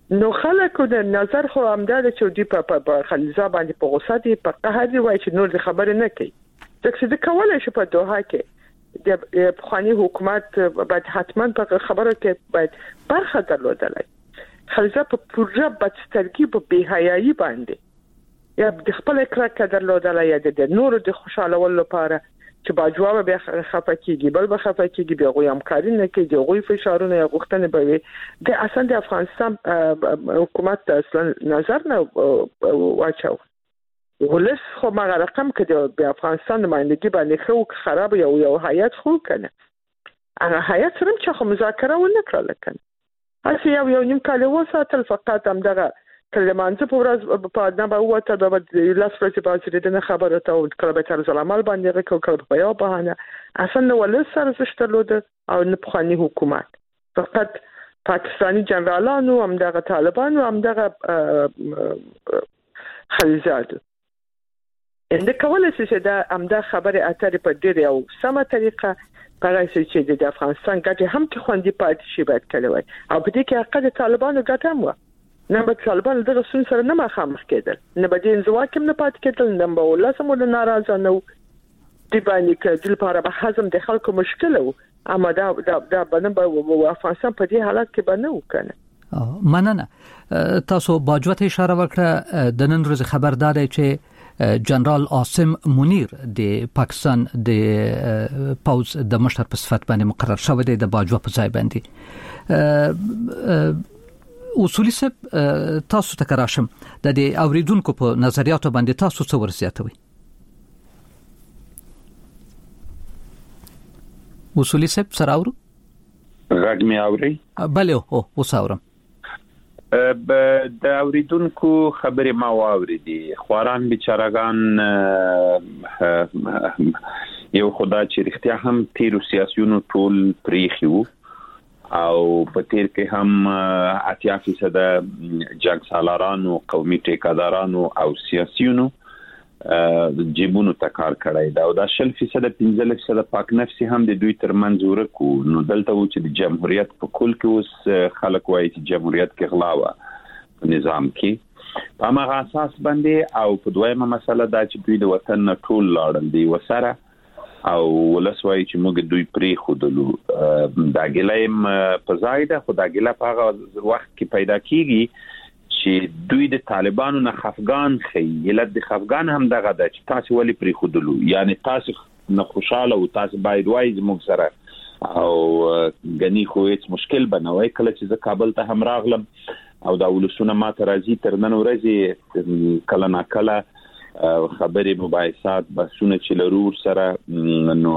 نو خلکو د نظر خو همدار چې دی په خلیزه باندې په غوسه دي په قهر دی وای چې نور د خبرې نه کوي ځکه چې کولای شي په دوحه کې د بخوانی حکومت باید حتما په خبره کې باید برخه درلودلای خلیزه په پروژه بدسترګي په بهایي باندې یا د خپل کرکه درلودلای یا د نور د خوشاله ول لپاره چې باجواب به خفه کیږي بل به خفه کیږي به غوي همکاري نه کوي د غوي فشارونه یا غوښتنې به وي د اصلا د افغانستان حکومت اصلا نظر نه واچو ولس خو ما رقم کړي د افغانستان نمائندګي باندې خو خراب یو یو هیئت خو کنه هغه هیئت سره چې خو مذاکره ونه کړل کنه اسی یو یو نیم کال وساتل فقط هم دغه کلمانځ په ورځ په نه به وته د لاس ورځې بازار د خبره ته او کله به تر ځلامل باندې غو کړ په یو بهانه اصلا ولس سره زشتلود او نه بخوانی حکومت فقط پاکستانی جنرالانو هم دغه طالبانو هم دغه خلیزادو انده کولای شي چې دا هم د خبره اترې په ډیر یو سمه طریقه پرایسي چې د افغانستان ګټه هم کې خوندې پاتې شي باید کړي وي او په دې کې حق د طالبانو ګټه هم و نه به طالبان دغه سن سره نه مخامخ کېدل نه به د انزواکم نه پات کېدل نه به ولاسم ول ناراضه نو دی باندې کېدل لپاره به حزم د خلکو مشکل وو اما دا دا دا بنه به افغانستان په دې حالت کې بنه وکنه مننه تاسو باجوت اشاره وکړه د نن ورځ خبردار چې جنرال عاصم منیر د پاکستان د پوز د مشر په صفت باندې مقرر شوی دی د باجوت په ځای باندې اصولي سب تاسو ته کراشم د دې اوریدونکو په نظریاتو باندې تاسو څه ورزیاتوي اصولي سب سراورو غږ مې اوري بله هو وساورم د اوریدونکو خبرې ما واوریدي خواران بیچارهګان یو خدا چې رښتیا هم تیر سیاسيونو ټول پریخیو او په تیر کې هم اتیا فیصد جنگ سالارانو قومي ټیکادارانو او سیاسيونو جیبونو تکار کړای دا او دا شل فیصد پنځه فیصد پاک نفسي هم د دوی ترمنځ ورکو نو دلته و چې د جمهوریت په کل کې اوس خلک وایي چې جمهوریت کې غلا و په نظام کې په هغه اساس باندې او په دویمه مسله دا چې دوی د وطن نه ټول لاړل دی وسره او ولسوي چې موږ دوی پری خودلو دا ګلایم په زایده خو دا ګلا په هغه وخت کې پیدا کیږي چې دوی د طالبانو نه خفغان خي یلد د خفغان هم دغه د چې تاسو ولې پری خودلو یعنی تاسو نه خوشاله او تاسو باید وایي موږ سره او غني خو هیڅ مشکل بنوي کله چې ز کابل ته هم راغلم او دا ولسونه ما ته راځي تر نن ورځې کله نا کله خبرې مباحثات بحثونه چې لرور سره نو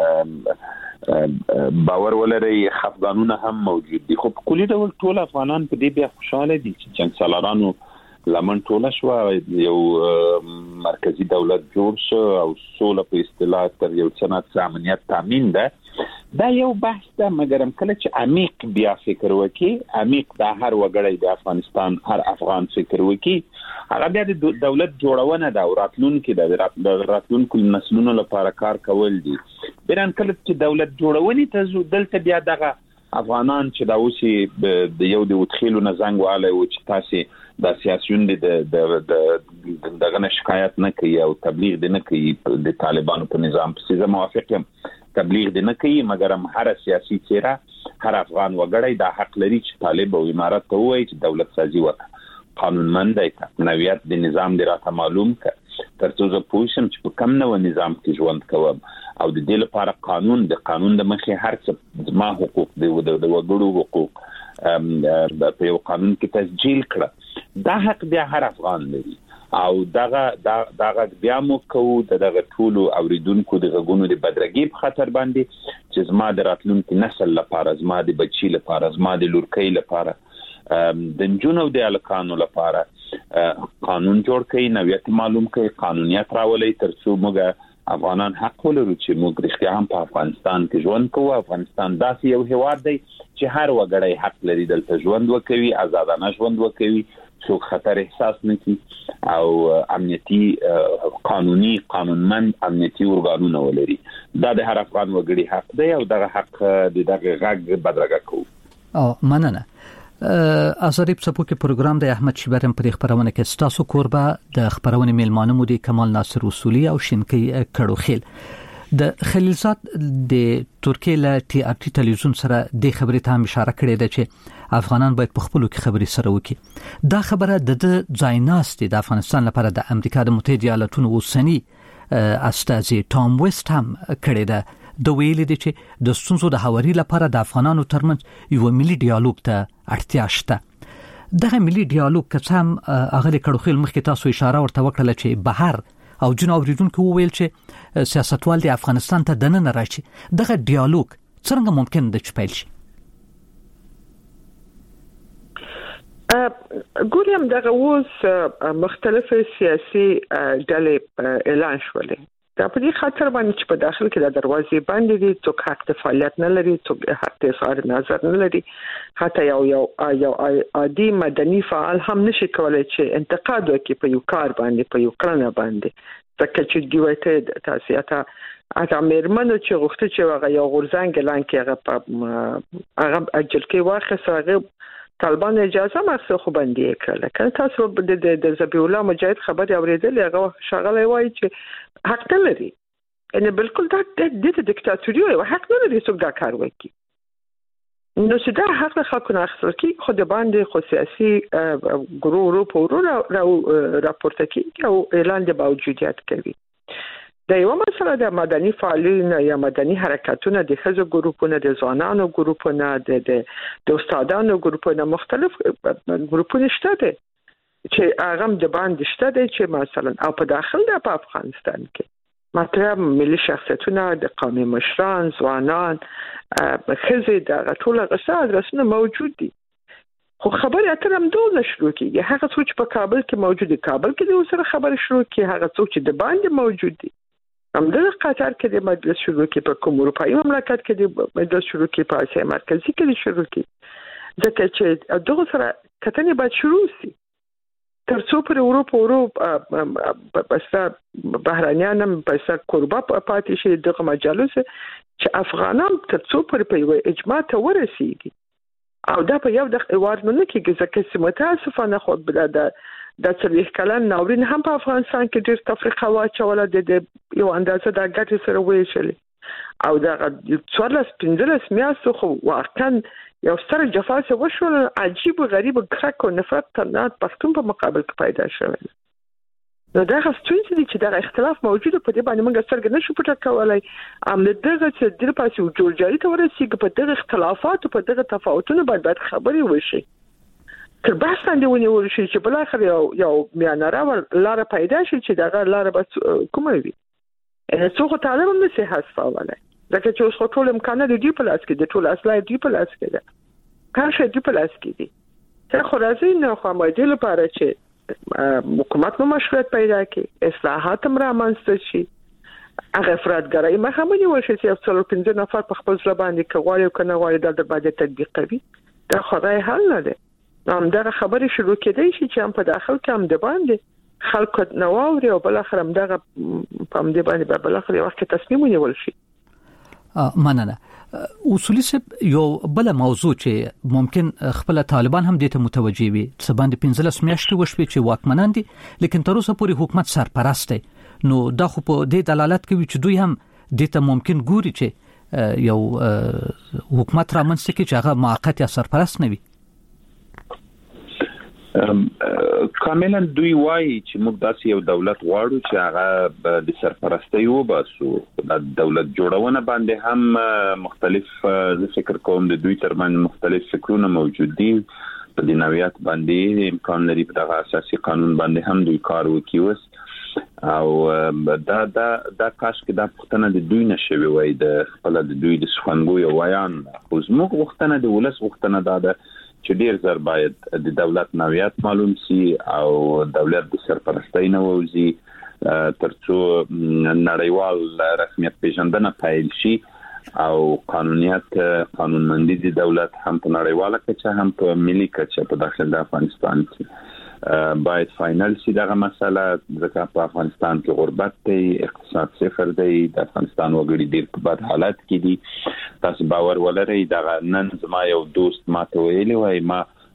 باور ولري خفګانونه هم موجود دي خو په کلی ډول ټول افغانان په دې بیا خوشاله دي چې جنگ سالارانو لمن ټوله شو یو مرکزی دولت جوړ شو او سوله په اصطلاح تر یو سنت امنیت تامین ده دا یو بحث ده مګر کله چې عمیق بیا فکر وکي عمیق د هر وګړی د افغانستان هر افغان فکر وکي هغه بیا د دولت جوړونه ده او راتلونکي د راتلونکو نسلونو لپاره کار کول دي بیران کله چې دولت جوړونی ته دلته بیا دغه افغانان چې دا اوسې د یو د وتخیلو نه زنګ واله او چې تاسو د سیاسيون د د دغه شکایت نه کوي او تبلیغ دې نه کوي د طالبانو په نظام په سیزه موافق یم تبلیغ دې نه کوي مګر هم هر سیاسي چیرې هر افغان وګړی د حق لري چې طالب او امارات ته وایي چې دولت سازي وکړي قانونمند دی نویت د نظام دی راته معلوم ک ترڅو زه پوښتم چې په کوم نوو نظام کې ژوند کوم او د دې لپاره قانون د قانون د مخې هر څه ما حقوق دی د وګړو حقوق په یو قانون کې تسجیل کړه دا حق بیا هر افغان لري او دغه دغه بیا مو کو دغه ټول اوریدونکو د غونو د بدرګي په خطر باندې چې زما د راتلونکو نسل لپاره زما د بچی لپاره زما د لورکۍ لپاره د جنونو د الکانو لپاره قانون جوړ کړي نویت معلوم کړي قانونیت راولي ترڅو موږ افغانان حق ولرو چې موږ رښتیا هم په افغانستان کې ژوند کوو افغانستان داسې یو هیواد دی چې هر وګړی حق لري دلته ژوند وکوي آزادانه ژوند وکوي څوک خطر احساس نکړي او امنیتي قانوني قانونمند امنیتي ارګانونه ولري دا د هر افغان وګړي حق دی او دغه حق د دغه غږ بدرګه کوي او مننه ازاري په سپو کې پروګرام د احمد شیبرم پر خبرونه کې ستاسو کوربه د خبرونه میلمانه مو دي کمال ناصر اصولي او شینکی کړوخیل د خلیلزاد د ترکیه له ټي ار ټي ټلویزیون سره د خبرې ته هم اشاره کړې ده چې افغانان باید په خپلو کې خبرې سره وکړي. دا خبره د ځایناست د افغانستان لپاره د امریکا د متحده ایالاتونو اوسنی استازي ټام ویسټ هم کړې ده. د ویلي دي چې د ستونزو د حواري لپاره د افغانانو ترمنځ یو ملي ډیالوګ ته اړتیا شته. دغه ملي ډیالوګ که څه هم هغه د کړوخیل مخکې تاسو اشاره ورته وکړه چې بهر او جنو اوریدونکو وویل چې سیاستوال د افغانستان ته دننه راشي. دغه ډیالوګ څنګه ممکن دی چې پیل شي؟ ګورم دغه اوس مختلفه سیاسي ډلې اعلان شولې. دا په دې خاطر باندې چې په داخل کې د دروازې باندې دي څوک حق د فعالیت نه لري، څوک حق د اظهار نظر نه لري. حتی یو یو یو عادي مدني فعال هم نشي کولای چې انتقاد وکړي په یو کار باندې، په یو کړنه باندې. ځکه چې دیوته تاسو ته اته مېرمنو چې غوښته چې هغه یو غورځنګ اعلان کړي، هغه په هغه اجل کې واخصه هغه طالبان اجازه مخصوص خو باندې کړل. کله تاسو د د ذبیح الله مجاهد خبري اوریدل، هغه شغله وایي چې حق نه لري. ان بالکل دا د دیکتاتوري او حق نه لري څوک دا کار وکړي. نو چې دا حق خلکو نه اخیستل کیږي، خو د باندې خو سیاسي ګروه په ورو راپورته کیږي او اعلان د موجودیت کوي. د یو مسله د مدني فعالین یا مدني حرکتونه د خزو ګروپونه، د ځوانانو ګروپونه، د د استادانو ګروپونه، مختلف ګروپونه شته دي چې هغه د باندې شته دي چې مثلا او په داخل د افغانستان کې مطلب ملي شخصیتونه، د قومي مشران، ځوانان، خزې د ټول غصه ادرسونه موجود دي. خو خبرې اترې هم دول نشو کېږي. هغه څوک چې په کابل کې موجود دي کابل کې د سره خبرې شروع کړي، هغه څوک چې د باندې موجود دي هم د قطر کې د مجلس شروع کړي، په کوم اروپایي مملکت کې د مجلس شروع کړي، په اسیا مرکزي کې د شروع کړي. ځکه چې دغه سره کتنې باید شروع شي تر څو پر اروپا اروپا بسا بهرانيان هم بسا قربا پاتې شي دغه مجلس چې افغانان تر څو پر په اجماع ته ورسیږي. او دا په یو د وارنونه کې ځکه چې متاسفانه خو بل د د څلويخ کلن ناورین هم په افغانستان کې ډېر تفریقه واچوله، د یو اندازه د ګټې سره ویشلې او د څوارلس پنځلس میاشتو خو واقعا یو ستر جفا څه وشول. عجیب و غریب کرک او نفرت تنات پښتون په مقابل کې پیدا شول. نو دا ستونزې دي چې دا اختلاف موجود په دې باندې موږ څرګند نشو پټ کولای. ام دغه چې د پاسو جوړجاړي ته ورسیږي په دغه اختلافات او په دغه تفاوتونو باید خبرې وشي. تر بحث باندې ونیول شي چې بل اخر یو یو میانره لار پیدا شي چې دغه لار به کومه وي. ان څو طالب هم نشي حسابولای. ځکه چې اوس ټول امکانات د دې په لاس کې دي، ټول اصلای دې په لاس کې ده. کار شي دې په لاس کې دي. څه خو راځي نو خو مې دې لپاره چې حکومت نو مشروعیت پیدا کړي، اصلاحات هم رامنځته شي. هغه افراطګرای مخه باندې ورشي چې څلور پنځه نفر په خپل ځل باندې کوي او کنه غواړي د باندې تطبیق کوي. دا خدای حل نه ده. نو دغه خبرې شروع کېدای شي چې هم په داخل کې هم د باندې خلکو نواوري او بل اخر هم دغه په هم د باندې بل اخر وخت تصمیم ونیول شي. مننه. اصولي سب یو بل موضوع چې ممکن خپل طالبان هم دې ته متوجي وي، څه باندې پنځلس میاشتې وشوي چې واکمنان دي لیکن تر اوسه پورې حکومت سرپرست دی. نو دا خو په دې دلالت کوي چې دوی هم دې ته ممکن ګوري چې یو حکومت رامنځته کړي چې هغه موقت یا سرپرست نه وي. کاملا دوی وایي چې موږ داسې یو دولت غواړو چې هغه د سرپرستۍ وباسو. د دولت جوړونه باندې هم مختلف زه فکر کوم د دوی ترمن مختلف فکرونه موجود دي. په د نویات باندې امکان لري په دغه اساسي قانون باندې هم دوی کار وکړي وس او دا دا دا کاش کې دا پښتنه د دوی نشوي وای د خپل د دوی د سخنګو ویان. خو زموږ وختونه د ولس وختونه دا ده چې ډیر زر باید د دولت نویات معلوم سي او دولت د سرپرستۍ نه ووزي ترڅو نړیوال رسمیت پیژندنه پیل شي او قانونیت قانونمندي د دولت هم په نړیواله کچه هم په ملي کچه په داخل د افغانستان کې باید فاینل شي دغه مسله. ځکه په افغانستان کې غربت دی، اقتصاد صفر دی، د افغانستان وګړي ډیر په بد حالت کې دي. تاسو باور ولرئ دغه نن زما یو دوست ماته ویلی وای ما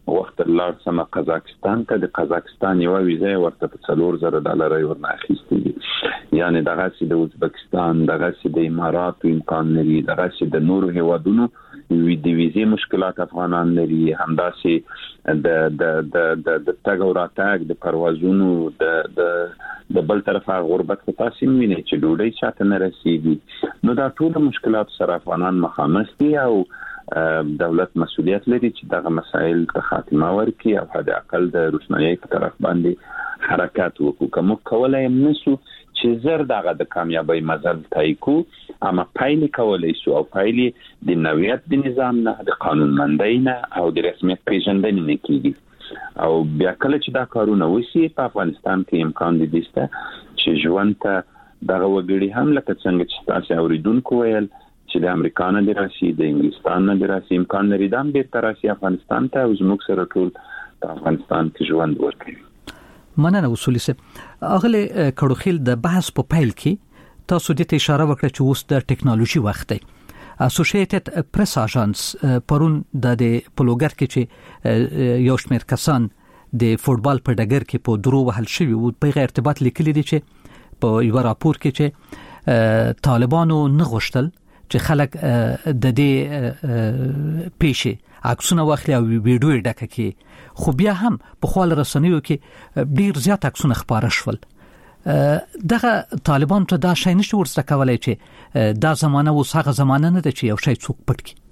وخت لار سم قزاقستان ته د قزاقستان یو ویزه ورته په څلور زره ډالر ورنه اخیستي یعنی دغه سي د ازبکستان دغه سي د امارات امکان لري دغه سي د نورو هیوادونو وی د ویزې مشکلات افغانان لري همداسي د د د د تګ او راتګ د پروازونو د د د بل طرفه غربت په تاسو ویني چې ډوډۍ چاته نه رسیږي نو دا ټول مشکلات سره افغانان مخامخ دي او دولت مسؤلیت لري چې دغه مسایل ته خاتمه ورکړي او حد اقل د روشنايي په طرف باندې حرکت وکړو کوم کولای نسو چې زر دغه د کامیابی مزل تایکو اما پایلې کولای سو او پایلې د نویت د نظام نه د قانون مندۍ نه او د رسمیت پیژندنې نه کیږي او بیا کله چې دا کارونه وشي په افغانستان کې امکان دي چې ژوند ته دغه وګړي هم لکه څنګه چې تاسو اوریدونکو ویل چې د امریکا نه دراسي د انګلستان نه دراسي امکان لري د امریکا تراسي افغانستان ته او زموږ سره ټول په افغانستان کې ژوند ورکوي مننه اصولي سه اغله کړوخیل د بحث په پیل کې تاسو د اشاره وکړه چې اوس د ټکنالوژي وخت دی اسوسییټډ پریس اژانس پرون د پلوګر کې چې یو شمېر کسان د فوتبال په ډګر کې په درو وهل شوی او په غیر ارتباط لیکلي دي چې په یو راپور کې چې طالبانو نه غوښتل چې خلک د دې پیښې عکسونه واخلي او ویډیو ډکه کې خو بیا هم په خپل رسنیو کې ډیر زیات عکسونه خبره شول دغه طالبان ته دا شي نشي ورسره کولای چې دا زمانہ و هغه زمانہ نه ده چې یو شی څوک پټ کړي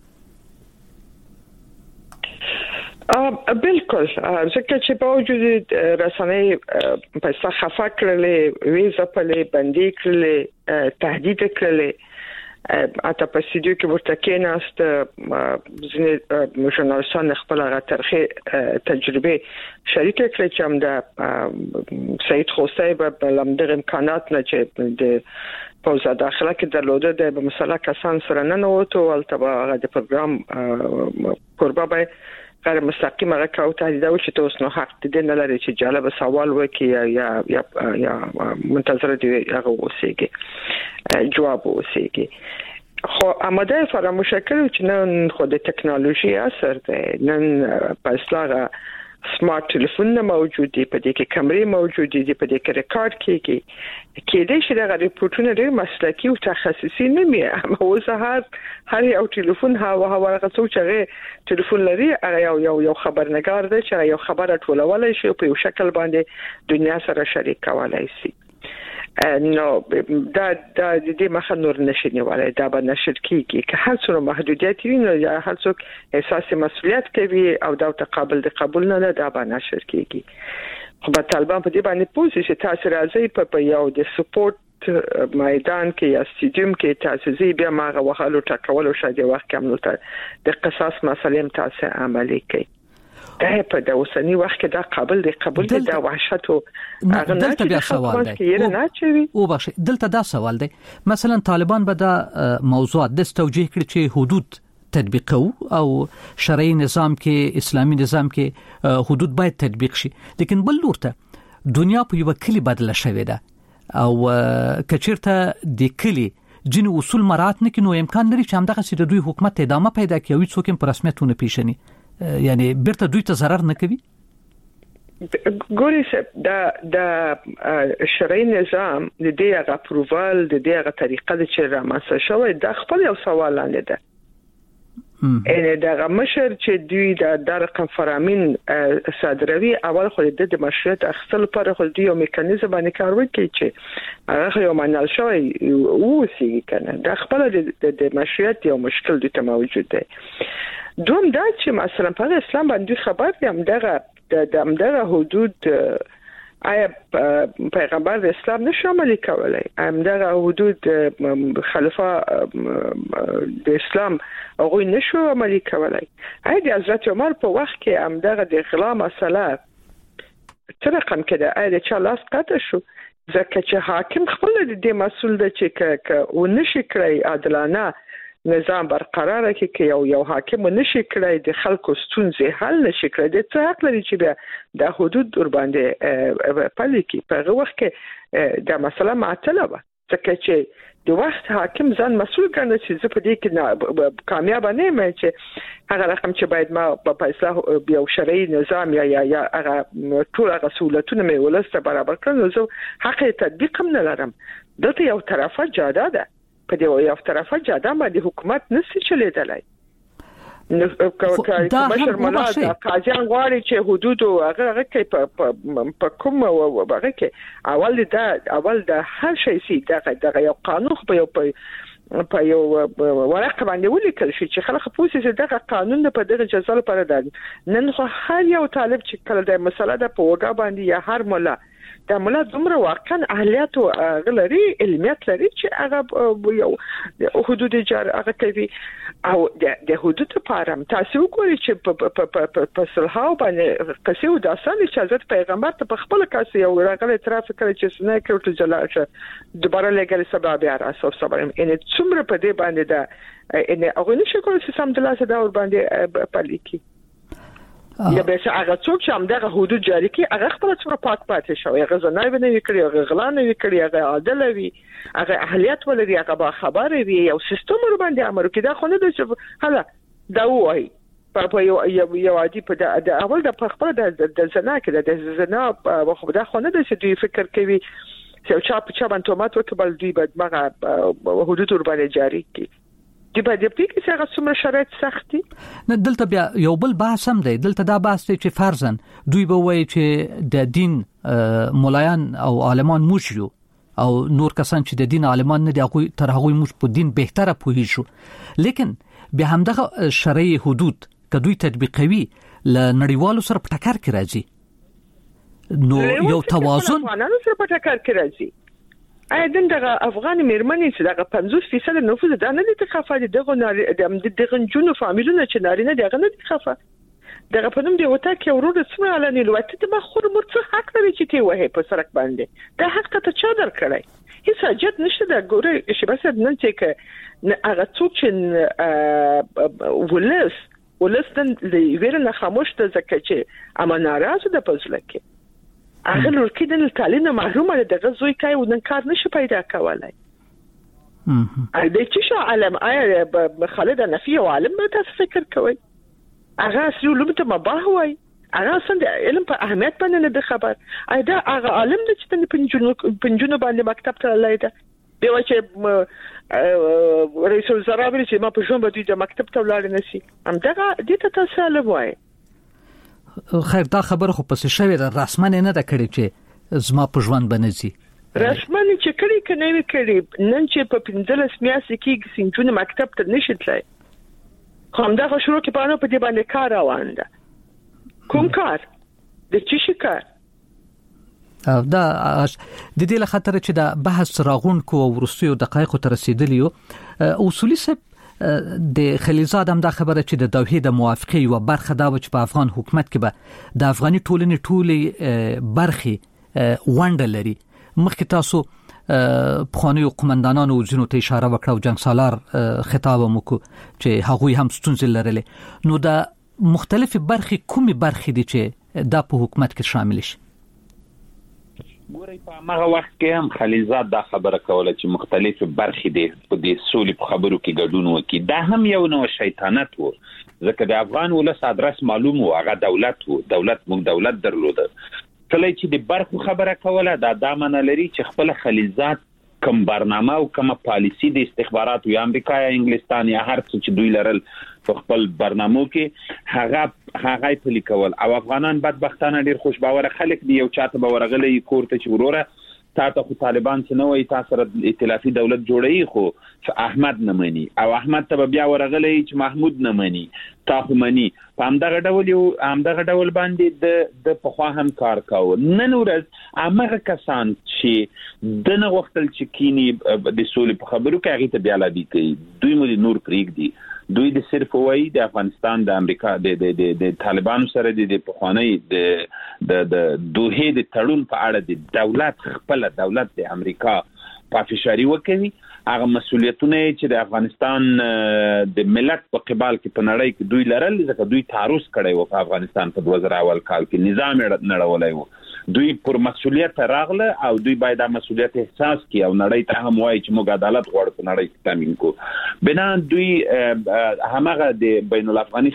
ا بالکل ځکه چې په وجود رسنۍ په صحافه کړلې ویزه په باندې کړلې تهدید کړلې اته په سیدو کې ورته کېناست ځینې ژورنالستان خپل غترخه تجربه شریک کړي چې هم د سید خوسی په لمدغه امکانات نه چې د پوزا داخله کې درلوده د مسله کسان سره نه نوته ولته هغه د پروګرام قربا به غیر مستقیم هغه کاو تهدید او چې تاسو نو حق دې نه لري چې جالب سوال وکړي یا یا یا منتظر دی هغه وسیږي جواب وسیږي خو آماده فراموش کړو چې نن خو د ټکنالوژي اثر دی نن په اصلاح سمارټ ټلیفون موجود دي په دې کې کیمرې موجود دي په دې کې ریکارډ کیږي کېدې چې دا ریپورتونه ډېر مسلکي او تخصصي نه مي او زهر هر یو ټلیفون هوا هوا غوښتو چې ټلیفون لري هغه یو یو یو خبرنگار دی چې یو خبره ټولولای شي په یو شکل باندې دنیا سره شریک کولای شي نو دا دا د دې مخه نور نشي نیولای دا به نشر کیږي که هر څو محدودیت وي نو یا هر څو احساس مسؤلیت کوي او دا تقابل د قبول نه دا به نشر کیږي خو په طالبان په دې باندې پوښتنه چې تاسو راځي په یو د سپورت میدان کې یا سټیډیوم کې تاسو زی بیا ماغه وحالو ټاکولو شاده وخت کم نو د قصاص مسلې تاسو عملي کوي دا په د اوسنی وخت کې دا قابل دی قبول دی دا وحشت او هغه دلته بیا سوال دی او بخښ دلته دا سوال دی مثلا طالبان به دا موضوعات د توجیه کړي چې حدود تطبیق او شرعي نظام کې اسلامي نظام کې حدود باید تطبیق شي لیکن بل لور ته دنیا په یو کلی بدله شوې ده او کچیرته د کلی جن اصول مرات نه کینو امکان لري چې همدغه سي د دوی حکومت ادامه پیدا کوي څوک هم په رسمیتونه پیژني یعنی بیرته دوی ته ضرر نه کوي ګوري چې دا د شرعي نظام د دې هغه اپروval د دې هغه طریقه چې رامنځته شوی د خپل یو سوال لاندې ده ان دا مشر چې دوی د درقم فرامین صادروي اول خو د مشروعیت اخیستلو لپاره خو دوی یو میکانیزم باندې کار وکړي چې هغه یو منل شوی او سي کنه د خپل د مشروعیت یو مشکل د موجود دی دوم دا چې مثلا په اسلام باندې خبر یم دغه د دغه حدود آیا پیغمبر د اسلام نشو عملي کولای ام دغه حدود خلفا د اسلام هغه نشو عملي کولای آیا د حضرت عمر په وخت کې ام دغه د غلا مسله تر رقم کده آیا د چا لاس قطع شو ځکه چې حاکم خپل د دې مسول د چې ک و نشي کړی عادلانه نظام برقرار کی که یو یو حاکم نشي کړی د خلکو ستونزې حل نشي کړی د څه حق لري چې بیا د حدود ور باندې پلي کی په وخت کې د مسله معطله و ځکه چې د وخت حاکم ځان مسؤل ګڼي چې زه په دې کې کامیاب نه یم چې هغه رقم چې باید ما په اصلاح یو شرعي نظام یا یا هغه ټول هغه سہولتونه مې ولسته برابر کړل زه حق تطبیق هم نه لرم. دلته یو طرفه جاده ده، په دې یو طرفه جاده باندې حکومت نشي چلیدلای. نو کمشر ملا د قاضیان غواړي چې حدود او هغه هغه کې په کوم هغه کې اول دا اول د هر شي سي دغه یو قانون په یو په یو ورقه باندې ولیکل شي چې خلک پوښتنه چې دغه قانون په دغه جزا لپاره ده. نن خو هر یو طالب چې کله د مسله د پوګه باندې یا هر مولا د مولا دومره واقعا اهلیت او غلري علمیت لري چې هغه یو حدود جار هغه کوي او د حدود لپاره تاسو وګورئ چې په صلحاو باندې قصو د اصل چې حضرت پیغمبر ته په خپل کاسه یو راغلی ترافیک کړی چې سنه کړو جلاشه دوباره لګل سبب یا اساس صبر ان څومره په دې باندې دا ان هغه نشي کولای چې سم دلاسه دا ور باندې پالیکی یا به چې هغه څوک چې همدغه حدود جاری کړي هغه خپل څومره پاک پاتې شو، هغه زنای ونه وکړي، هغه غلا نه وکړي، هغه عادل وي، هغه اهلیت ولري، هغه با خبر وي، یو سیستم ور باندې امر کوي. دا خو نه د چې هله دا وایي په یو یو عادي په د اول د خپل د زنا کې د زنا خو دا خو نه د چې دوی فکر کوي چې چا په چا باندې تومات وکبل دوی بعد مغه حدود ور باندې جاری کړي. دی په دې کې چې هغه څومره شرایط سختي نه. دلته بیا یو بل بحث هم دی، دلته دا بحث دی چې فرضاً دوی به وایي چې د دین مولایان او عالمان موږ یو او نور کسان چې د دین عالمان نه دي هغه تر هغه موږ په دین بهتره پوهیږو، لیکن به همدغه شرعي حدود که دوی تطبیقوي ل نړیوالو سره په ټکر کې راځي، نو یو توازن قانون سره په ټکر کې راځي. اې دغه افغان میرمنې چې دغه پنځوس فیصد نفوذ دا نه دي خفه دي، دغه ناري دغه جنو فامیلونه چې ناري نه دغه نه دي خفه دغه په نوم دی وته کې ورور څومره علني لوته د مخور مرڅ حق لري چې تی وه په سرک باندې دا حق ته چا درکړی هیڅ حاجت نشته د ګوره چې بس نن چې ک هغه څوک چې ولس ولستن ویره نه خاموش ته زکه چې اما ناراضه د پزله کې هغه لورکې د تعلیم محرومه ده، دغه زوی کوي ودن کار نشي پیدا کولای. ا دې چې شو علم آیا خالد نفي او علم به تاسو فکر کوئ هغه اصلي علوم ته مباح وای، هغه څنګه علم په اهمیت باندې نه خبر. ا دا هغه عالم د چې پنځونو پنځونو باندې مکتب ته لایدا دی و چې رئیس الوزرا ویل چې ما په ژوند باندې د مکتب ته ولاړ نشي هم دغه دې ته تاسو علم وای. خیر دا خبر خو پس شوی را رسمن نه د کړي چې زما په ژوند بنځي رسمن چې کړي کنه وی کړي نن چې په پنځلس میاشتې کې سنجونه مکتب ته نشي تلای کوم دا شروع کې پانو په دې باندې کار روان ده. کوم کار د چی شي کار دا د دې له خاطر چې دا بحث راغون کو ورستیو دقایق ته رسیدلی او اصولي سب د خلیلزاد هم دا خبره چې د دوحې د موافقه او برخه دا و چې په افغان حکومت کې به د افغاني ټولنې ټولې برخې ونډه لري. مخکې تاسو پخوانیو قومندانانو ځینو ته اشاره وکړه او جنګ سالار خطاب مو کو چې هغوی هم ستونزې لرلې، نو دا مختلف برخې کومې برخې دي چې دا په حکومت کې شامل شي؟ ګورئ په هغه وخت کې هم خلیلزاد دا خبره کوله چې مختلف برخې دي په دې سولې په خبرو کې ګډون وکړي. دا هم یو نوع شیطانت و ځکه د افغان ولس ادرس معلوم و، هغه دولت و، دولت موږ دولت درلوده. کله چې د برخو خبره کوله دا دا معنی لري چې خپل خلیلزاد کوم برنامه او کوم پالیسی د استخبارات یا امریکا یا انګلستان یا هر څه چې دوی لرل په خپل برنامو کې هغه هغه پلي کول. او افغانان بدبختانه ډیر خوش باور خلک دي، یو چاته به ورغلي کورته چې وروره تاسو خو طالبان څه نه وای تاسو سره ائتلافي دولت جوړی خو احمد نه مني او احمد ته بیا ورغلي چې محمود نه مني تاسو مني. په همدغه ډول یو همدغه ډول باندې د د پخوا هم کار کاوه. نن ورځ هغه کسان چې دنه وختل چې کینی د سولې په خبرو کې هغه ته بیا لابي کوي، دوی مو نور پریګ دي، دوی د صرف وای د افغانستان د امریکا د د د طالبانو سره د پخوانی د د د دوه د تړون په اړه د دولت خپل دولت د امریکا پافشاری وکړي هغه مسولیتونه چې د افغانستان د ملت په قبال کې په نړۍ کې دوی لرل، ځکه دوی تعرض کړی و په افغانستان په دوه زره اول کال کې نظام نړولای و. دوی پر مسولیت راغله او دوی باید د مسولیت احساس کړي او نړۍ ته هم وایي چې موږ عدالت غواړو په نړۍ کې تامین کو. بنا دوی همغه د بین الافغاني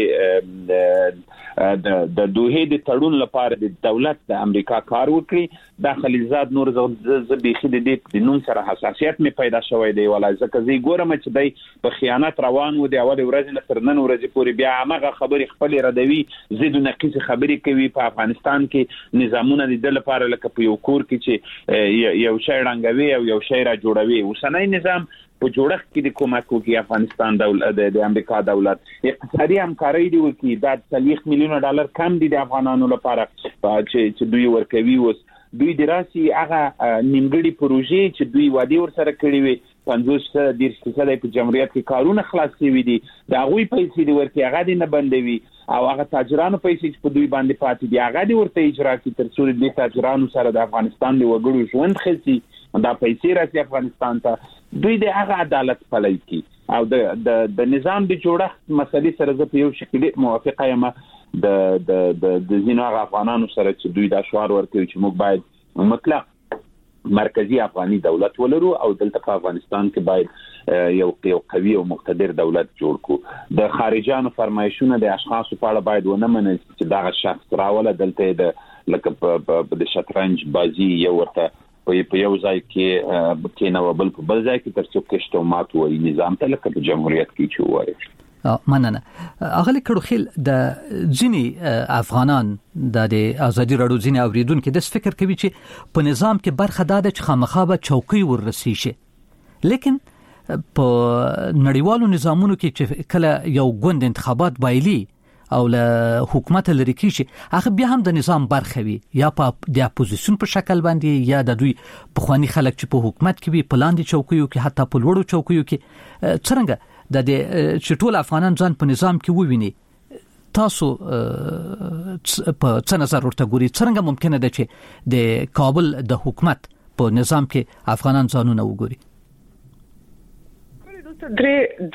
خبرې د د دوه د تړون لپاره د دولت د امریکا کار وکړي. د خلیلزاد نور ز بيخي د دې نوم سره حساسیت می پیدا شوی دی، ولای ځکه زی ګورم چې دی په خیانت روان و دی اول ورځ نه تر نن ورځې پورې بیا هغه خبرې خپل ردوي، زید نقیص خبرې کوي. په افغانستان کې نظامونه د دل لپاره لکه په یو کور کې چې یو شی رنګوي او یو شی را جوړوي. اوسنۍ نظام په جوړښت کې د کومک کوي افغانستان دولت د امریکا دولت اقتصادي همکاري دی وکي دا څلوېښت میلیونه ډالر کم دي د افغانانو لپاره چې چې دوی ورکوي. اوس دوی دراسي هغه نیمګړي پروژې چې دوی وادي ور سره کړی وي پنځوس دیرش فیصد په جمهوریت کې کارونه خلاص شوي دي، دا غوي پیسې دی ورکي هغه دی نه بندوي او هغه تاجرانو پیسې چې په دوی باندې پاتې دي هغه دی ورته اجرا کوي تر څو د تاجرانو سره د افغانستان د وګړو ژوند خسي، دا پیسې راځي افغانستان ته. دوی د هغه عدالت پلي کوي او د د د نظام د جوړښت مسلې سره زه په یو شکل موافقه یم د د د زینو افغانانو سره چې دوی دا شعار ورکوي چې موږ باید مطلق مرکزی افغاني دولت ولرو او دلته په افغانستان کې باید یو یو قوي او مقتدر دولت جوړ کو. د خارجانو فرمایشونه د اشخاصو په اړه باید ونه منل چې دا شخص راوله دلته د لکه په د شطرنج بازی یو ورته په یو ځای کې کې نو بل په بل ځای کې تر څو کېشته مات وي نظام ته لکه په جمهوریت کې چې وایي. مننه. اغلی کړوخیل د ځینی افغانان د ازادي راډیو ځینی اوریدونکو د فکر کوي چې په نظام کې برخه داده چې خامخا به چوکۍ وررسي شي، لیکن په نړیوالو نظامونو کې چې کله یو ګوند انتخابات بایلي او له حکومت لري کیږي هغه بیا هم د نظام برخه وي، یا په د اپوزیشن په شکل باندې یا د دوی په خواني خلک چې په حکومت کې وي په لاندې چوکیو کې حتی په لوړو چوکیو کې. څنګه د چې ټول افغانان ځان په نظام کې وویني، تاسو په څه نظر ورته ګوري؟ څنګه ممکنه ده چې د کابل د حکومت په نظام کې افغانان ځانونه وګوري؟ درې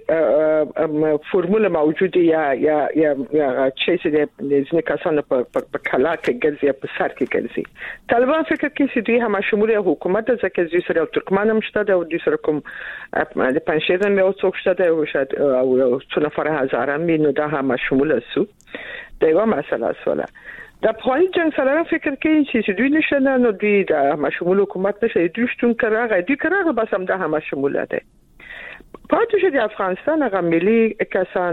درې فرموله موجوده یا یا یا چې د ځینې کسانو په کلا کې ګرځي په سر کې ګرځي. طالبان فکر کوي چې دوی هم شموله حکومت ځکه چې سره ترکمان هم شته او د سره کوم د پنځه هم یو څوک شته او شاید او څو نفر هزار هم نو دا هم شموله سو. دا یو مسله سواله. د پخواني جنگ سره فکر کوي چې دوی نشنه نو دوی د شموله حکومت نشي دوی شتون کراغه دوی کراغه بس هم دا هم شموله ده. پاتې د افغانستان هغه ملي کسان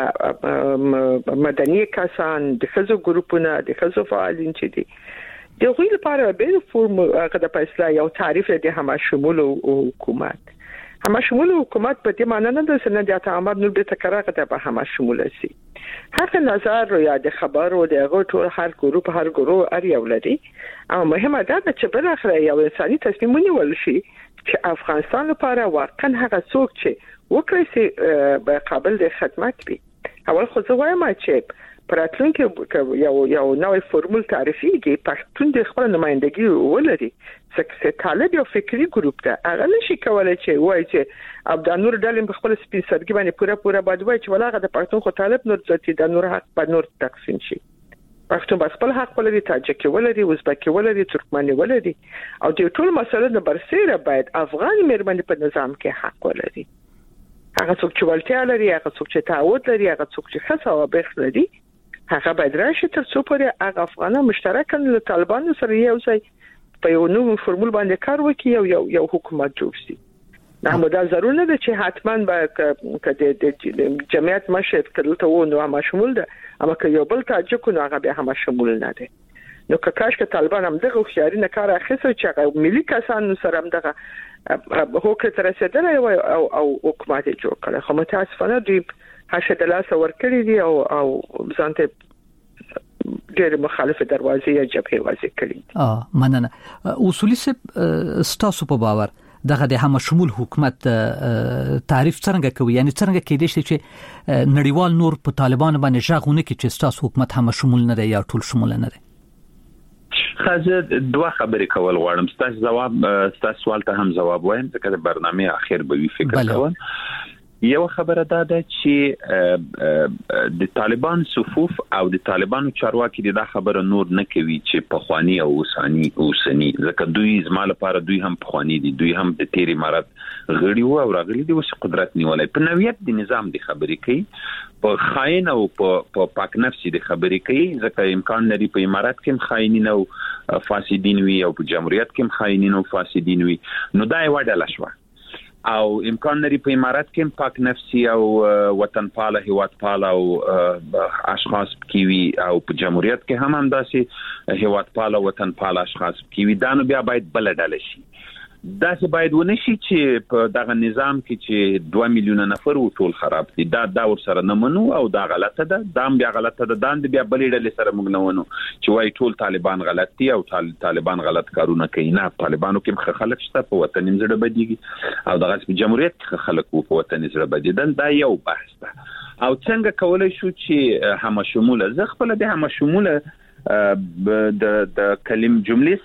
هغه مدني کسان د خزو ګروپونه د خزو فعالین چې دي د غوی لپاره به فرم هغه د فیصله یو تعریف د هم شمول حکومت هم شمول حکومت په دې معنی نه ده چې نه د تعامل نور د تکرار ته به هم شمول شي. حق نظر یا د خبرو د هغه ټول هر ګروپ هر ګروپ اړ یو لري او مهمه ده چې بل اخر یو انساني تصمیم ونیول شي چې افغانستان لپاره واقعا هغه څوک چې وکړي چې په قابل د خدمت وي. اول خو زه وایم چې پراتلونکو یو یو نوې فرمول تعریفي کې پښتون د خپل نمائندګي ولري چې طالب یو فکری ګروپ ده هغه نشي کولای چې وایي چې ابدانور ډلې په خپل سپین سرګي باندې پوره پوره باید وایي چې ولاغه د پښتون خو طالب نور ځتی د نور حق په نور تقسیم شي. پښتون بس خپل حق ولري، تاجک ولري، ازبک ولري، ترکمن ولري او د ټول مسله د برسیره باید افغان مېرمنې په نظام کې حق ولري. هغه څوک چې ولټیا لري، هغه څوک چې تعهد لري، هغه څوک چې خاصه وبخ لري، هغه باید راشي تر څو پورې هغه افغانان مشترکاً له طالبانو سره یو ځای په یو نوو فرمول باندې کار وکړي او یو یو حکومت جوړ شي. نه مو دا ضروري نه ده چې حتماً به کده د جمعیت مشهد کله ته و نو هم شمول ده، اما که یو بل تاجک نو هغه به هم شمول نه ده. نو که کاش که طالبان هم دغه خياري نه کار اخیسته چې هغه ملي کسان سره هم دغه هوکړه تر رسیدل او او او حکومت جوړ کړي. خو متاسفانه دوی هشه د لاس ورکړي دي او او ځانته ډېر مخالفه دروازې یا جبهه وځي کړي. اه مننه. اصولي سب ستاسو په باور دغه د هم شمول حکومت تعریف څنګه کوي؟ یعنی څنګه کې دي چې نړیوال نور په طالبان باندې ژغونه کې چې ستاسو حکومت هم شمول نه دی یا ټول شمول نه دی؟ خاصه دوه خبرې کول غواړم. ستاسو جواب ستاسو سوال ته هم جواب وایم ځکه د برنامه اخر به وی فکر کوم. یو خبره دا ده چې د طالبان صفوف او د طالبانو چارواکي دا خبره نور نه کوي چې په خواني او اوساني اوسني ځکه دوی زمال لپاره دوی هم په خواني دي، دوی هم د تیر امارات غړي وو او راغلي دي اوس قدرت نیولای په نویت د نظام د خبرې کوي، په خاين او په پاک نفسي د خبرې کوي ځکه امکان لري په امارات کې خاينین او فاسدین وي او په جمهوریت کې خاينین او فاسدین وي، نو دا یو ډول شوه او امکان لري په امارات کې پاک نفسي او وطن پاله هیواد پاله او اشخاص کیوي او په جمهوریت کې هم همداسې هیواد پاله وطن پاله اشخاص کیوي. دا نو بیا باید بل ډله شي، دا چې باید ونه شي چې په دغه نظام کې چې دوه میلیونه نفر و ټول خراب دي، دا دا ور سره نه منو او دا غلطه ده، دا بیا غلطه ده، دا بیا بلې ډلې سره موږ نه ونو چې وای ټول طالبان غلط دي او طالبان غلط کارونه کوي. نه، طالبانو کې خلک شته په وطن زړه بدیږي او دغه په جمهوریت کې خلک په وطن زړه بدیدل، دا یو بحث ده. او څنګه کولای شو چې هم شموله زه خپل د هم شموله د د کلم جملې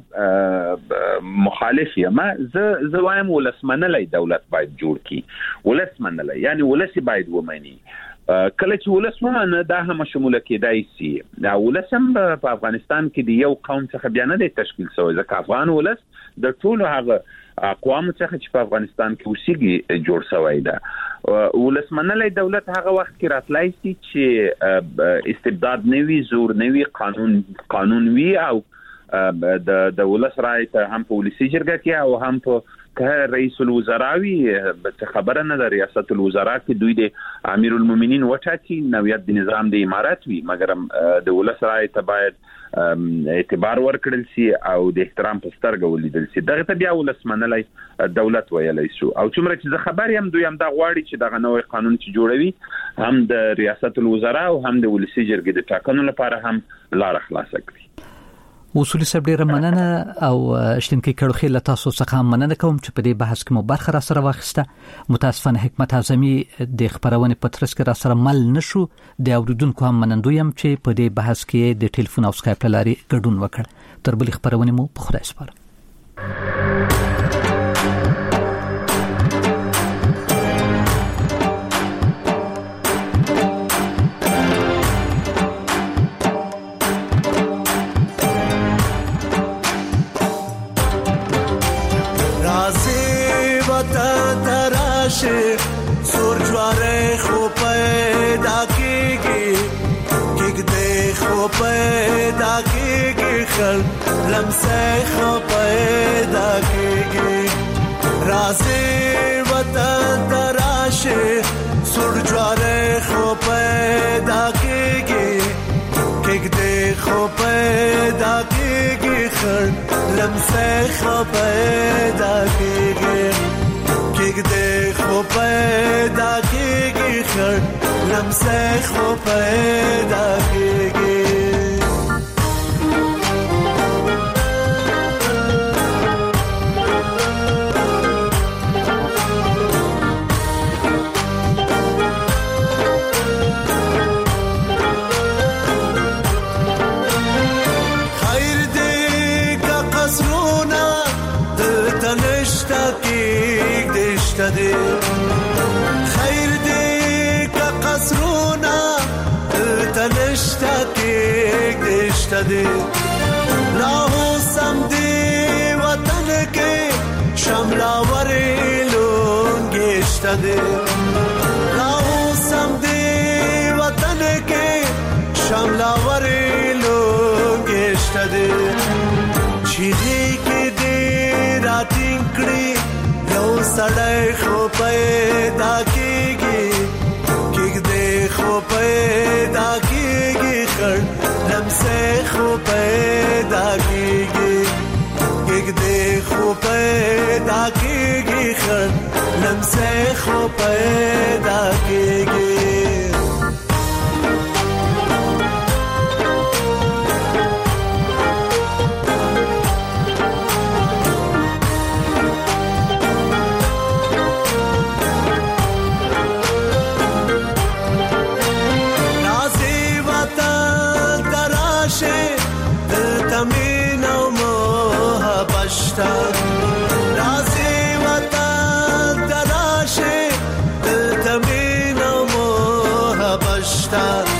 سره مخالف یم. زه زه وایم ولسمنلای دولت باید جوړ کی، ولسمنلای یعنی ولسی باید ومني. کله چې ولس ومنه دا هم شموله کېدای شي. دا ولسم په افغانستان کې د یو قوم څخه بیا نه دی تشکیل شوی ځکه افغان ولس د ټولو هغه اقوام څخه چې په افغانستان کې اوسېږي جوړ شوی ده. ولسمنلای دولت هغه وخت کې راتلای شي چې استبداد نوي، زور نوي، قانون قانون وي او د د ولس رائے ته هم په ولسی جرګه کې او هم په که رئیس الوزراوی څه خبره نه ده. ریاست الوزرا کې دوی د امیر المؤمنین وټاکي، نویت د نظام د امارات وي، مګر د ولس رائے ته باید اعتبار ورکړل شي او د احترام په سترګه ولیدل شي. دغه ته بیا ولسمنلای دولت ویلای شو. او څومره چې زه خبر یم دوی هم دا غواړي چې دغه نوې قانون چې جوړوي هم د ریاست الوزرا او هم د ولسی جرګې د ټاکنو لپاره هم لار خلاص کړي. اصولي صاحب ډیره مننه او شتنکي کړو له تاسو څخه مننه کوم چې په دې بحث کې مو برخه را سره واخیسته. متاسفانه حکمت اعظمي د خبرونه په ترڅ کې را سره مل نشو. د اوریدونکو هم منندویم چې په دې بحث کې د ټلیفون او سکایپ لاري ګډون وکړ. تر بل خبرونه مو په خدای سپارم. سور جواره خو پیدا کیږي، کېږدې خو پیدا کیږي، خل لمسه خو پیدا کیږي. رازي وطن تراشه سور جواره خو پیدا کیږي، کېږدې خو پیدا کیږي، خل لمسه خو پیدا کیږي. کېږدې خو پیدا کېږي، خړ لمسه خو پیدا کېږي. خیر دې کا قصرونه دلته نشته کېږدې خیر دې کا قصرونه دلته نشته کېږدې دې لاهو سم دې وطن کې شملاورې لونګې شته دې لاهو سم دې وطن کې شملاورې لونګې شته دې چیرې کې دې راتین کړې یو سړی خو پیدا کېږي، کېږدې خو پیدا کېږي، خړ لمسه خو پیدا کېږي، کېږدې خو پیدا کېږي، خړ لمسه خو پیدا کېږي. Me نشتا